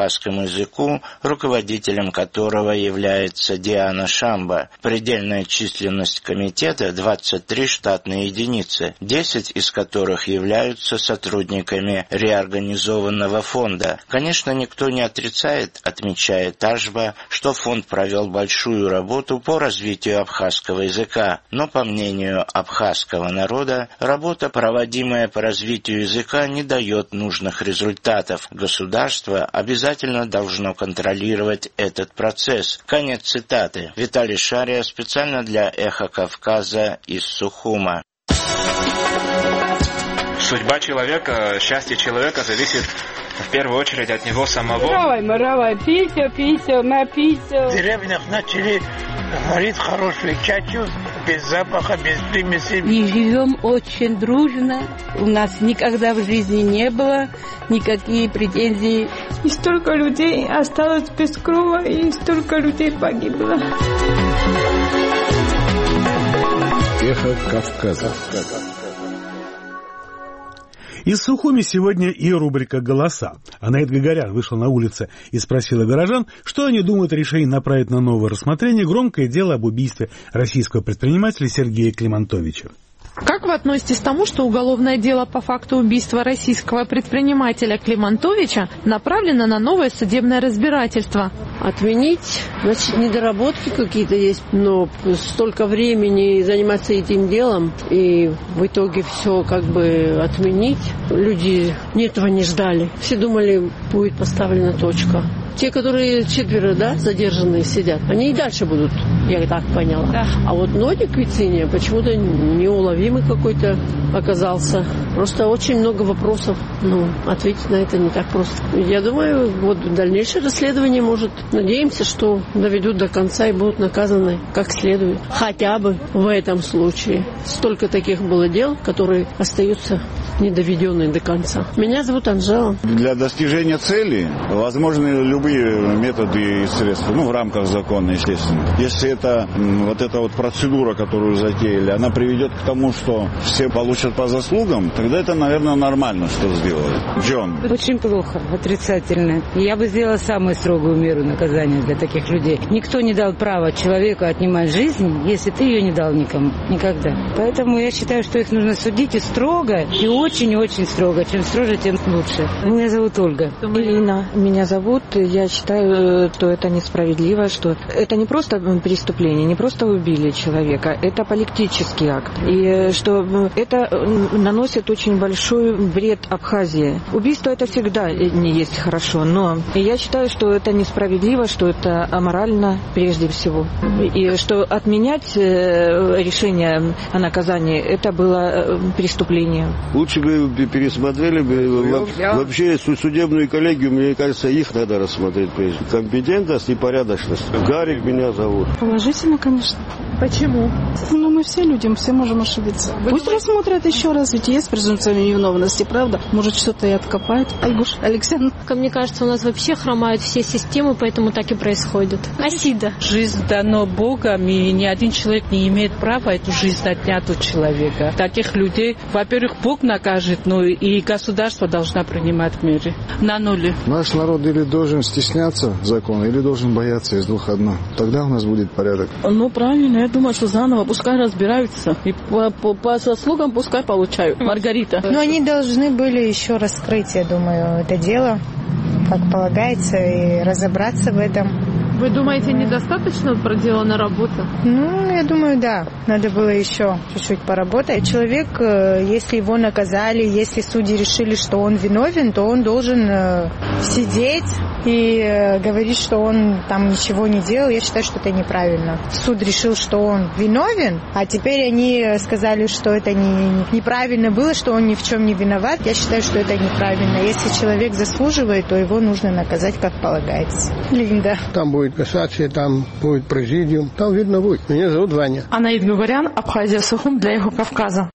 языку, руководителем которого является Диана Шамба. Предельная численность комитета – 23 штатные единицы, 10 из которых являются сотрудниками реорганизованного фонда. Конечно, никто не отрицает, отмечает Ашба, что фонд провел большую работу по развитию абхазского языка, но, по мнению абхазского народа, работа, проводимая по развитию языка, не дает нужных результатов. Государство обязательно должно контролировать этот процесс. Конец цитаты. Виталий Шария специально для «Эхо Кавказа» из Сухума. Судьба человека, счастье человека зависит в первую очередь от него самого. Моровай, писю, написю. В деревнях начали варить хорошую чачу, без запаха, без примесей. И живем очень дружно. У нас никогда в жизни не было никакие претензий. И столько людей осталось без крова, и столько людей погибло. Эхо Кавказа. Из Сухуми сегодня и рубрика «Голоса». Анаит Гагарян вышла на улицы и спросила горожан, что они думают о решении направить на новое рассмотрение громкое дело об убийстве российского предпринимателя Сергея Климантовича. Как вы относитесь к тому, что уголовное дело по факту убийства российского предпринимателя Климантовича направлено на новое судебное разбирательство? Отменить, значит, недоработки какие-то есть, но столько времени заниматься этим делом, и в итоге все как бы отменить. Люди этого не ждали. Все думали, будет поставлена точка. Те, которые 4, задержанные сидят, они и дальше будут, я так поняла. Да. А вот Нодик Вициния почему-то неуловимый какой-то оказался. Просто очень много вопросов. Ответить на это не так просто. Я думаю, вот дальнейшее расследование может. Надеемся, что доведут до конца и будут наказаны как следует. Хотя бы в этом случае. Столько таких было дел, которые остаются недоведенные до конца. Меня зовут Анжела. Для достижения цели возможны любые методы и средства, в рамках закона, естественно. Если это вот эта вот процедура, которую затеяли, она приведет к тому, что все получат по заслугам, тогда это, наверное, нормально, что сделают. Джон. Очень плохо, отрицательно. Я бы сделала самую строгую меру наказания для таких людей. Никто не дал права человеку отнимать жизнь, если ты ее не дал никому. Никогда. Поэтому я считаю, что их нужно судить и строго, и очень-очень строго. Чем строже, тем лучше. Меня зовут Ольга. Ирина меня зовут. Я считаю, что это несправедливо, что это не просто преступление, не просто убили человека, это политический акт. И что это наносит очень большой вред Абхазии. Убийство это всегда не есть хорошо, но я считаю, что это несправедливо, что это аморально прежде всего. И что отменять решение о наказании, это было преступление. Лучше бы пересмотрели бы вообще судебную коллегию, мне кажется, их надо рассмотреть прежде. Компетентность и порядочность. Гарик меня зовут. Положительно, конечно. Почему? Мы все люди, мы все можем ошибиться. Пусть рассмотрят еще раз, ведь есть презумпция невиновности, правда? Может, что-то и откопают. Айгуш, Александр. Мне кажется, у нас вообще хромают все системы, поэтому так и происходит. Асида. Жизнь дана Богом, и ни один человек не имеет права эту жизнь отнять от человека. Таких людей, во-первых, Бог накажет, но и государство должно принимать меры. На нуле. Наш народ или должен стесняться закона, или должен бояться, из двух одно. Тогда у нас будет порядок. Правильно, я думаю, что заново пускай разбираются. И по заслугам пускай получают. Маргарита. Но они должны были еще раскрыть, я думаю, это дело, как полагается, и разобраться в этом. Вы думаете, недостаточно проделана работа? Я думаю, да. Надо было еще чуть-чуть поработать. Человек, если его наказали, если судьи решили, что он виновен, то он должен сидеть и говорить, что он там ничего не делал. Я считаю, что это неправильно. Суд решил, что он виновен, а теперь они сказали, что это неправильно было, что он ни в чем не виноват. Я считаю, что это неправильно. Если человек заслуживает, то его нужно наказать, как полагается. Линда. Там будет кассация, там будет президиум, там видно будет. Меня зовут Ваня. Анаит Гагарян, Абхазия, Сухум для Эхо Кавказа.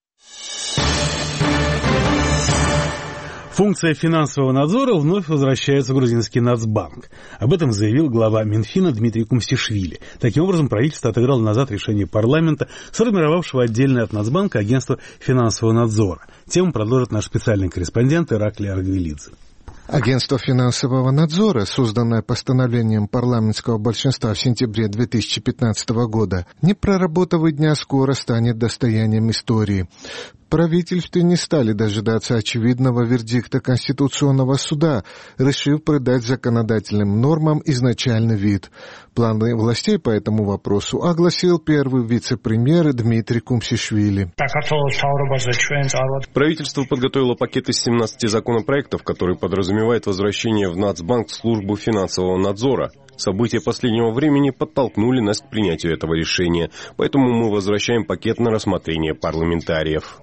Функция финансового надзора вновь возвращается в грузинский Нацбанк. Об этом заявил глава Минфина Дмитрий Кумстишвили. Таким образом, правительство отыграло назад решение парламента, сформировавшего отдельное от Нацбанка агентство финансового надзора. Тему продолжит наш специальный корреспондент Ираклий Аргвелидзе. Агентство финансового надзора, созданное постановлением парламентского большинства в сентябре 2015 года, не проработав и дня, скоро станет достоянием истории. В правительстве не стали дожидаться очевидного вердикта Конституционного суда, решив придать законодательным нормам изначальный вид. Планы властей по этому вопросу огласил первый вице-премьер Дмитрий Кумсишвили. Правительство подготовило пакет из 17 законопроектов, который подразумевает возвращение в Нацбанк в службу финансового надзора. События последнего времени подтолкнули нас к принятию этого решения, поэтому мы возвращаем пакет на рассмотрение парламентариев.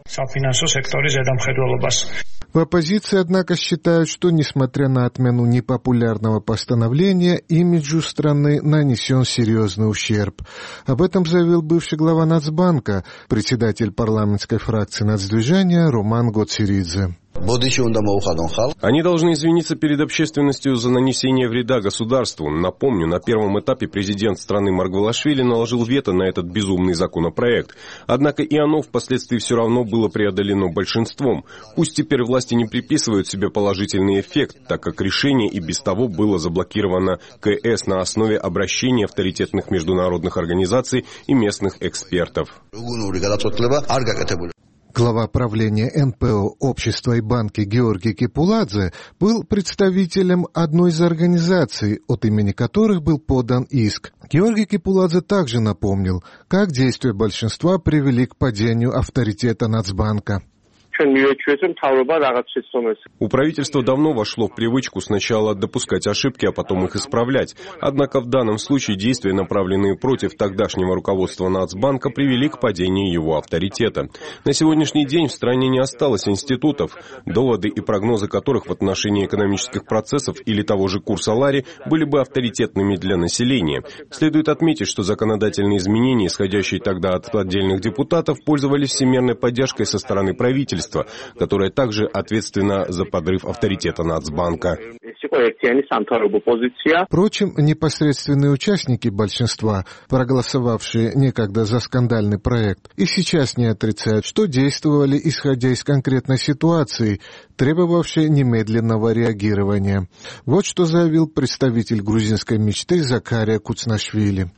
В оппозиции, однако, считают, что, несмотря на отмену непопулярного постановления, имиджу страны нанесен серьезный ущерб. Об этом заявил бывший глава Нацбанка, председатель парламентской фракции Нацдвижения Роман Гоцеридзе. Они должны извиниться перед общественностью за нанесение вреда государству. Напомню, на первом этапе президент страны Маргвелашвили наложил вето на этот безумный законопроект. Однако и оно впоследствии все равно было преодолено большинством. Пусть теперь власти не приписывают себе положительный эффект, так как решение и без того было заблокировано КС на основе обращений авторитетных международных организаций и местных экспертов. Глава правления НПО «Общества и банки» Георгий Кипуладзе был представителем одной из организаций, от имени которых был подан иск. Георгий Кипуладзе также напомнил, как действия большинства привели к падению авторитета Нацбанка. У правительства давно вошло в привычку сначала допускать ошибки, а потом их исправлять. Однако в данном случае действия, направленные против тогдашнего руководства Нацбанка, привели к падению его авторитета. На сегодняшний день в стране не осталось институтов, доводы и прогнозы которых в отношении экономических процессов или того же курса лари были бы авторитетными для населения. Следует отметить, что законодательные изменения, исходящие тогда от отдельных депутатов, пользовались всемирной поддержкой со стороны правительства, которая также ответственна за подрыв авторитета Нацбанка. Впрочем, непосредственные участники большинства, проголосовавшие некогда за скандальный проект, и сейчас не отрицают, что действовали исходя из конкретной ситуации, требовавшей немедленного реагирования. Вот что заявил представитель грузинской мечты Закария Куцнашвили.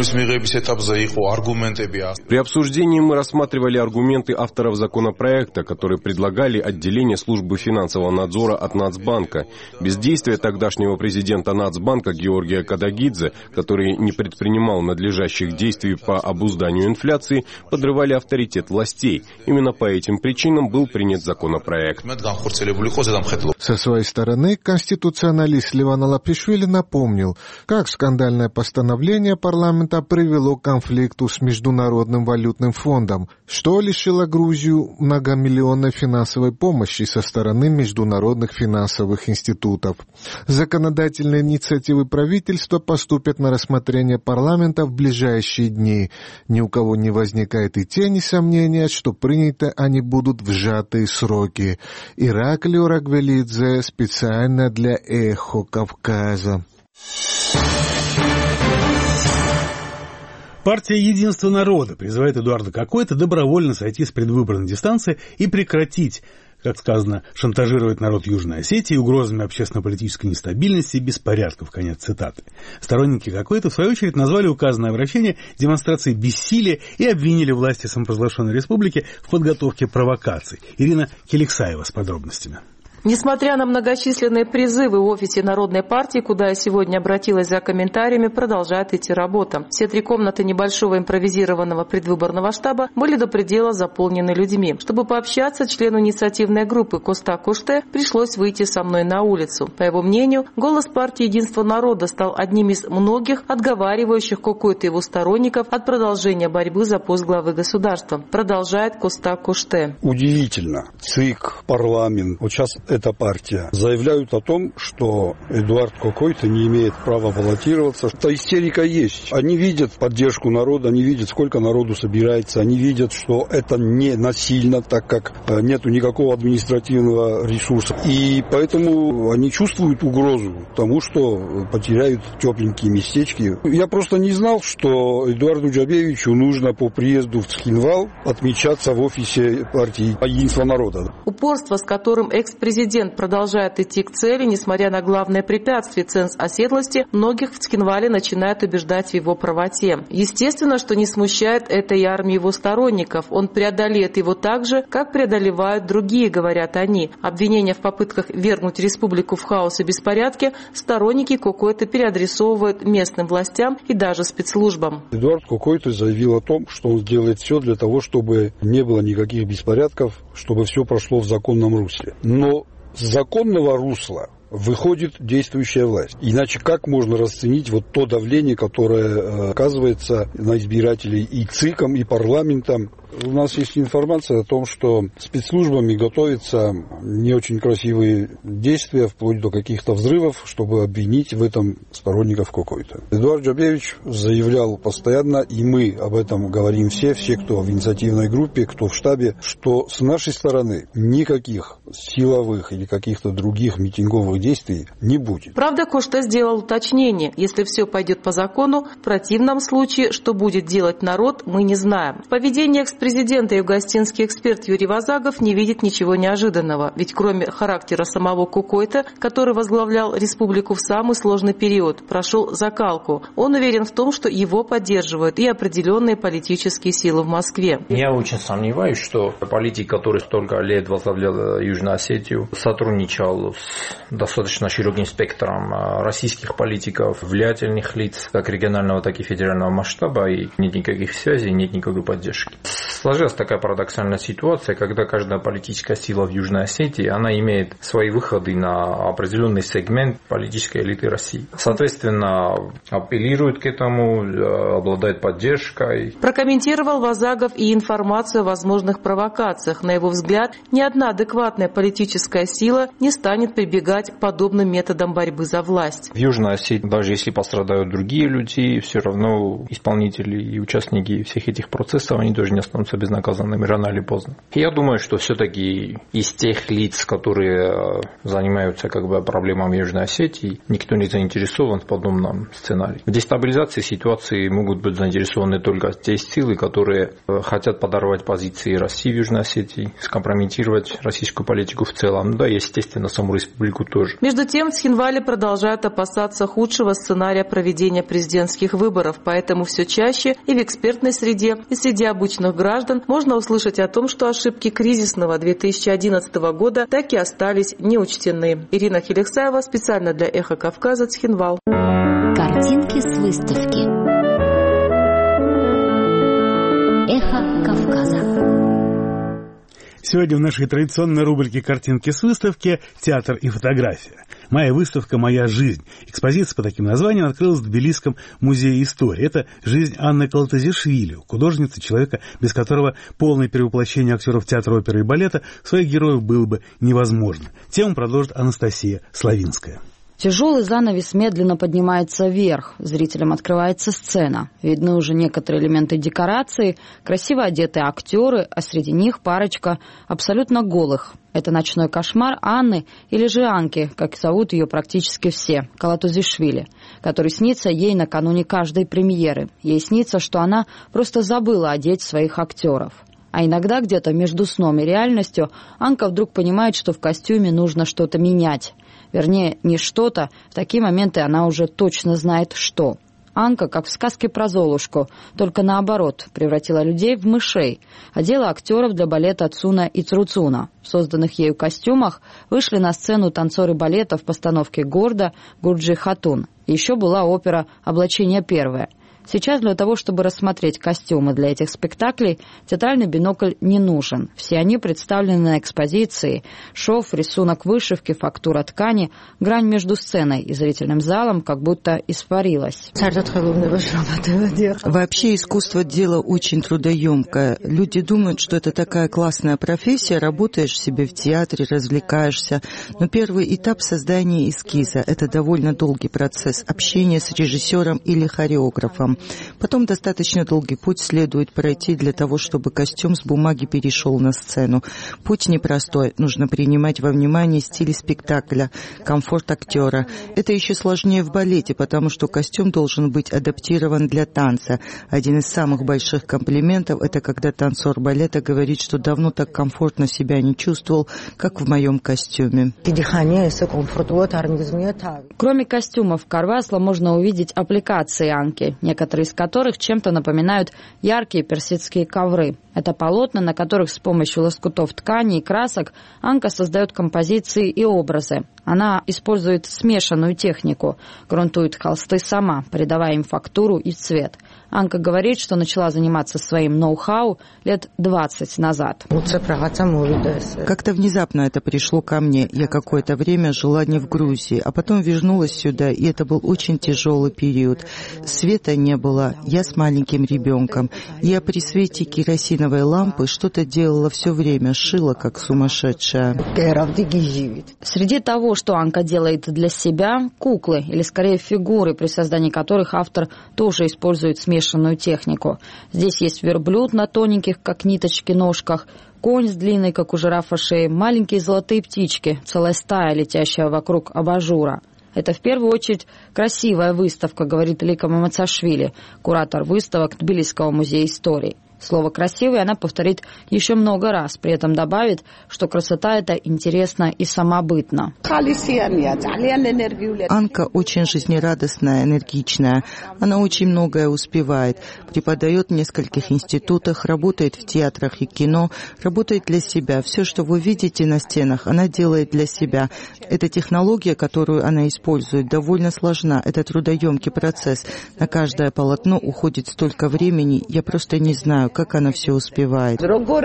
При обсуждении мы рассматривали аргументы авторов законопроекта, которые предлагали отделение службы финансового надзора от Нацбанка. Бездействие тогдашнего президента Нацбанка Георгия Кадагидзе, который не предпринимал надлежащих действий по обузданию инфляции, подрывали авторитет властей. Именно по этим причинам был принят законопроект. Со своей стороны, конституционалист Леван Алапишвили напомнил, как скандальное постановление парламента привело к конфликту с Международным валютным фондом, что лишило Грузию многомиллионной финансовой помощи со стороны международных финансовых институтов. Законодательные инициативы правительства поступят на рассмотрение парламента в ближайшие дни. Ни у кого не возникает и тени сомнения, что приняты они будут в сжатые сроки. Ираклио Рагвелидзе специально для «Эхо Кавказа». Партия «Единство народа» призывает Эдуарда Кокойто добровольно сойти с предвыборной дистанции и прекратить, как сказано, шантажировать народ Южной Осетии угрозами общественно-политической нестабильности и беспорядков. Конец цитаты. Сторонники Кокойто, в свою очередь, назвали указанное обращение демонстрацией бессилия и обвинили власти самопровозглашенной республики в подготовке провокаций. Ирина Келексаева с подробностями. Несмотря на многочисленные призывы в офисе Народной партии, куда я сегодня обратилась за комментариями, продолжает идти работа. Все 3 комнаты небольшого импровизированного предвыборного штаба были до предела заполнены людьми. Чтобы пообщаться, члену инициативной группы Коста Куште пришлось выйти со мной на улицу. По его мнению, голос партии «Единство народа» стал одним из многих, отговаривающих Кокойто и его сторонников от продолжения борьбы за пост главы государства. Продолжает Коста Куште. Удивительно. ЦИК, парламент, вот сейчас эта партия заявляют о том, что Эдуард Кокойто не имеет права баллотироваться. Эта истерика есть. Они видят поддержку народа, они видят, сколько народу собирается, они видят, что это не насильно, так как нету никакого административного ресурса. И поэтому они чувствуют угрозу тому, что потеряют тепленькие местечки. Я просто не знал, что Эдуарду Джабевичу нужно по приезду в Цхинвал отмечаться в офисе партии «Единство народа». Упорство, с которым экс-президент президент продолжает идти к цели, несмотря на главное препятствие ценз оседлости, многих в Цхинвале начинают убеждать в его правоте. Естественно, что не смущает это и армию его сторонников. Он преодолеет его так же, как преодолевают другие, говорят они. Обвинения в попытках вергнуть республику в хаос и беспорядке сторонники Кокойто переадресовывают местным властям и даже спецслужбам. Эдуард Кокойто заявил о том, что он сделает все для того, чтобы не было никаких беспорядков, чтобы все прошло в законном русле. Но с законного русла выходит действующая власть. Иначе как можно расценить вот то давление, которое оказывается на избирателей и ЦИКом, и парламентом? У нас есть информация о том, что спецслужбами готовятся не очень красивые действия, вплоть до каких-то взрывов, чтобы обвинить в этом сторонников Кокойто. Эдуард Джабевич заявлял постоянно, и мы об этом говорим все, кто в инициативной группе, кто в штабе, что с нашей стороны никаких силовых или каких-то других митинговых действий не будет. Правда, Кошта сделал уточнение. Если все пойдет по закону, в противном случае, что будет делать народ, мы не знаем. В поведении экс-президента и югостинский эксперт Юрий Вазагов не видит ничего неожиданного. Ведь кроме характера самого Кокойто, который возглавлял республику в самый сложный период, прошел закалку, он уверен в том, что его поддерживают и определенные политические силы в Москве. Я очень сомневаюсь, что политик, который столько лет возглавлял Южную Осетию, сотрудничал с достаточно широким спектром российских политиков, влиятельных лиц, как регионального, так и федерального масштаба, и нет никаких связей, нет никакой поддержки. Сложилась такая парадоксальная ситуация, когда каждая политическая сила в Южной Осетии, она имеет свои выходы на определенный сегмент политической элиты России. Соответственно, апеллирует к этому, обладает поддержкой. Прокомментировал Вазагов и информацию о возможных провокациях. На его взгляд, ни одна адекватная политическая сила не станет прибегать к подобным методам борьбы за власть. В Южной Осетии, даже если пострадают другие люди, все равно исполнители и участники всех этих процессов, они тоже не останутся безнаказанными рано или поздно. Я думаю, что все-таки из тех лиц, которые занимаются проблемами Южной Осетии, никто не заинтересован в подобном сценарии. В дестабилизации ситуации могут быть заинтересованы только те силы, которые хотят подорвать позиции России в Южной Осетии, скомпрометировать российскую политику в целом, да, естественно, саму республику тоже. Между тем, в Цхинвале продолжают опасаться худшего сценария проведения президентских выборов, поэтому все чаще и в экспертной среде, и среди обычных граждан можно услышать о том, что ошибки кризисного 2011 года так и остались неучтены. Ирина Хелексаева специально для «Эхо Кавказа», Цхинвал. Картинки с выставки. «Эхо Кавказа». Сегодня в нашей традиционной рубрике «Картинки с выставки» театр и фотография. «Моя выставка. Моя жизнь». Экспозиция по таким названиям открылась в Тбилисском музее истории. Это жизнь Анны Калтазишвили, художницы, человека, без которого полное перевоплощение актеров театра, оперы и балета своих героев было бы невозможно. Тему продолжит Анастасия Славинская. Тяжелый занавес медленно поднимается вверх. Зрителям открывается сцена. Видны уже некоторые элементы декорации, красиво одетые актеры, а среди них парочка абсолютно голых. Это ночной кошмар Анны или же Анки, как зовут ее практически все, Калтазишвили, который снится ей накануне каждой премьеры. Ей снится, что она просто забыла одеть своих актеров. А иногда где-то между сном и реальностью Анка вдруг понимает, что в костюме нужно что-то менять. Вернее, не что-то, в такие моменты она уже точно знает, что. Анка, как в сказке про Золушку, только наоборот, превратила людей в мышей, одела актеров для балета Цуна и Цруцуна. В созданных ею костюмах вышли на сцену танцоры балета в постановке «Гордо» Гурджи Хатун. Еще была опера «Облачение первое». Сейчас для того, чтобы рассмотреть костюмы для этих спектаклей, театральный бинокль не нужен. Все они представлены на экспозиции. Шов, рисунок вышивки, фактура ткани, грань между сценой и зрительным залом как будто испарилась. Вообще искусство – дело очень трудоемкое. Люди думают, что это такая классная профессия, работаешь себе в театре, развлекаешься. Но первый этап создания эскиза – это довольно долгий процесс общения с режиссером или хореографом. костюмом. Потом достаточно долгий путь следует пройти для того, чтобы костюм с бумаги перешел на сцену. Путь непростой. Нужно принимать во внимание стиль спектакля, комфорт актера. Это еще сложнее в балете, потому что костюм должен быть адаптирован для танца. Один из самых больших комплиментов – это когда танцор балета говорит, что давно так комфортно себя не чувствовал, как в моем костюме. Кроме костюмов Карвасла можно увидеть аппликации Анки, некоторые из которых чем-то напоминают яркие персидские ковры. Это полотна, на которых с помощью лоскутов ткани и красок Анка создает композиции и образы. Она использует смешанную технику, грунтует холсты сама, придавая им фактуру и цвет. Анка говорит, что начала заниматься своим ноу-хау лет 20 назад. Как-то внезапно это пришло ко мне. Я какое-то время жила не в Грузии, а потом вернулась сюда, и это был очень тяжелый период. Света не было, я с маленьким ребенком. Я при свете керосиновой лампы что-то делала все время, шила как сумасшедшая. Среди того, что Анка делает для себя, куклы, или скорее фигуры, при создании которых автор тоже использует смешанную технику. Здесь есть верблюд на тоненьких, как ниточки, ножках, конь с длинной, как у жирафа, шеей, маленькие золотые птички, целая стая, летящая вокруг абажура. Это в первую очередь красивая выставка, говорит Лика Мамацашвили, куратор выставок Тбилисского музея истории. Слово «красивый» она повторит еще много раз, при этом добавит, что красота эта интересна и самобытна. Анка очень жизнерадостная, энергичная. Она очень многое успевает. Преподает в нескольких институтах, работает в театрах и кино, работает для себя. Все, что вы видите на стенах, она делает для себя. Эта технология, которую она использует, довольно сложна. Это трудоемкий процесс. На каждое полотно уходит столько времени, я просто не знаю, как она все успевает.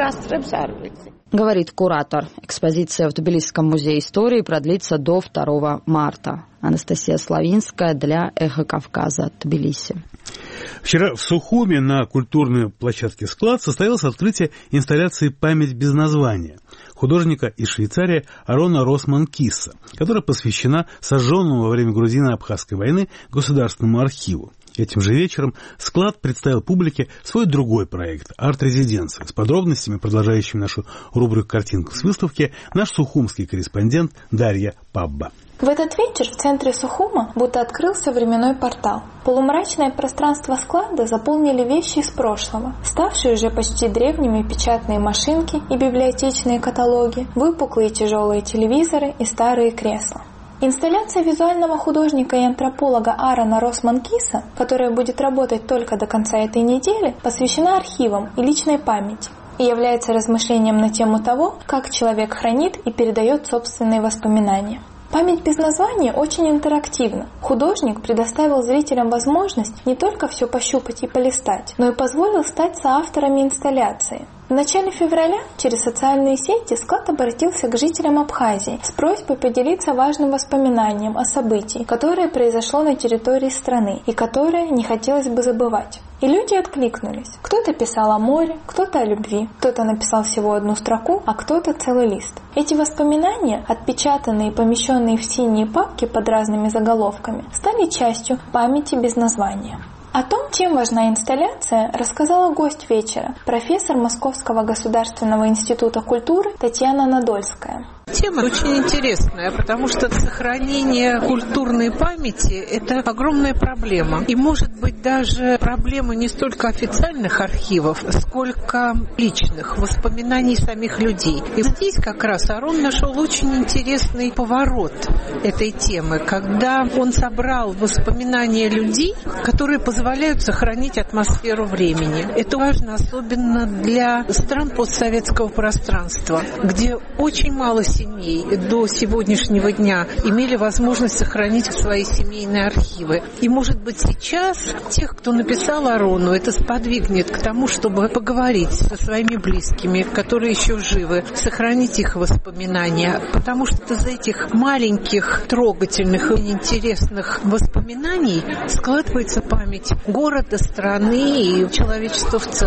Говорит куратор. Экспозиция в Тбилисском музее истории продлится до 2 марта. Анастасия Славинская для «Эхо Кавказа», Тбилиси. Вчера в Сухуми на культурной площадке «Склад» состоялось открытие инсталляции «Память без названия» художника из Швейцарии Арона Росман-Кисса, которая посвящена сожженному во время грузино-абхазской войны Государственному архиву. Этим же вечером «Склад» представил публике свой другой проект «Арт-резиденция». С подробностями, продолжающими нашу рубрику «Картинка с выставки», наш сухумский корреспондент Дарья Пабба. В этот вечер в центре Сухума будто открылся временной портал. Полумрачное пространство склада заполнили вещи из прошлого, ставшие уже почти древними печатные машинки и библиотечные каталоги, выпуклые тяжелые телевизоры и старые кресла. Инсталляция визуального художника и антрополога Арона Росман-Кисса, которая будет работать только до конца этой недели, посвящена архивам и личной памяти и является размышлением на тему того, как человек хранит и передает собственные воспоминания. Память без названия очень интерактивна. Художник предоставил зрителям возможность не только все пощупать и полистать, но и позволил стать соавторами инсталляции. В начале февраля через социальные сети «Склад» обратился к жителям Абхазии с просьбой поделиться важным воспоминанием о событии, которое произошло на территории страны и которое не хотелось бы забывать. И люди откликнулись. Кто-то писал о море, кто-то о любви, кто-то написал всего одну строку, а кто-то целый лист. Эти воспоминания, отпечатанные и помещенные в синие папки под разными заголовками, стали частью памяти без названия. О том, чем важна инсталляция, рассказала гость вечера, профессор Московского государственного института культуры Татьяна Надольская. Тема очень интересная, потому что сохранение культурной памяти – это огромная проблема. И, может быть, даже проблема не столько официальных архивов, сколько личных воспоминаний самих людей. И здесь как раз Арон нашел очень интересный поворот этой темы, когда он собрал воспоминания людей, которые позволяют сохранить атмосферу времени. Это важно особенно для стран постсоветского пространства, где очень мало семей до сегодняшнего дня имели возможность сохранить свои семейные архивы. И, может быть, сейчас тех, кто написал Арону, это сподвигнет к тому, чтобы поговорить со своими близкими, которые еще живы, сохранить их воспоминания. Потому что из этих маленьких, трогательных и интересных воспоминаний складывается память города, страны и человечества в целом.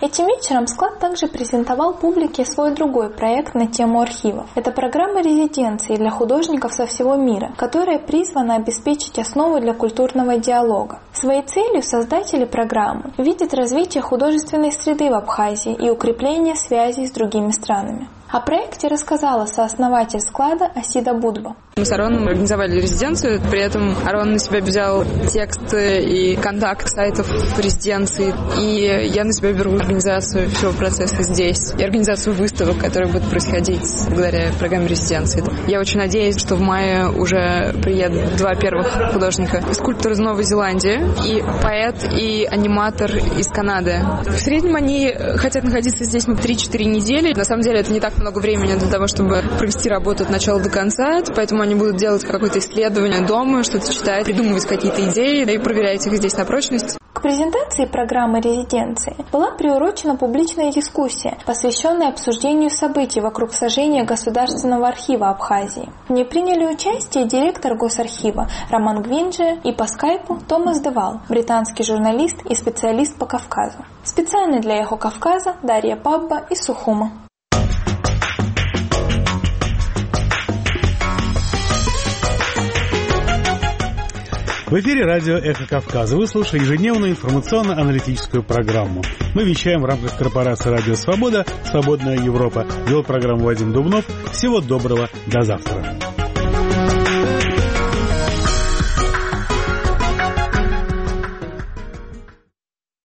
Этим вечером склад также презентовал публике свой другой проект на тему архивов. Это программа резиденции для художников со всего мира, которая призвана обеспечить основу для культурного диалога. Своей целью создатели программы видят развитие художественной среды в Абхазии и укрепление связей с другими странами. О проекте рассказала сооснователь склада Асида Будба. Мы с Ароном организовали резиденцию, при этом Арон на себя взял тексты и контакт сайтов резиденции, и я на себя беру организацию всего процесса здесь и организацию выставок, которые будут происходить благодаря программе резиденции. Я очень надеюсь, что в мае уже приедут 2 первых художника. Скульптор из Новой Зеландии и поэт и аниматор из Канады. В среднем они хотят находиться здесь 3-4 недели. На самом деле это не так много времени для того, чтобы провести работу от начала до конца, поэтому они будут делать какое-то исследование дома, что-то читать, придумывать какие-то идеи и проверять их здесь на прочность. К презентации программы резиденции была приурочена публичная дискуссия, посвященная обсуждению событий вокруг сожжения Государственного архива Абхазии. В ней приняли участие директор Госархива Роман Гвинджи и по скайпу Томас Девал, британский журналист и специалист по Кавказу. Специально для Эхо Кавказа Дарья Пабба из Сухума. В эфире радио «Эхо Кавказа». Вы слушаете ежедневную информационно-аналитическую программу. Мы вещаем в рамках корпорации «Радио Свобода», «Свободная Европа». Вел программу Вадим Дубнов. Всего доброго. До завтра.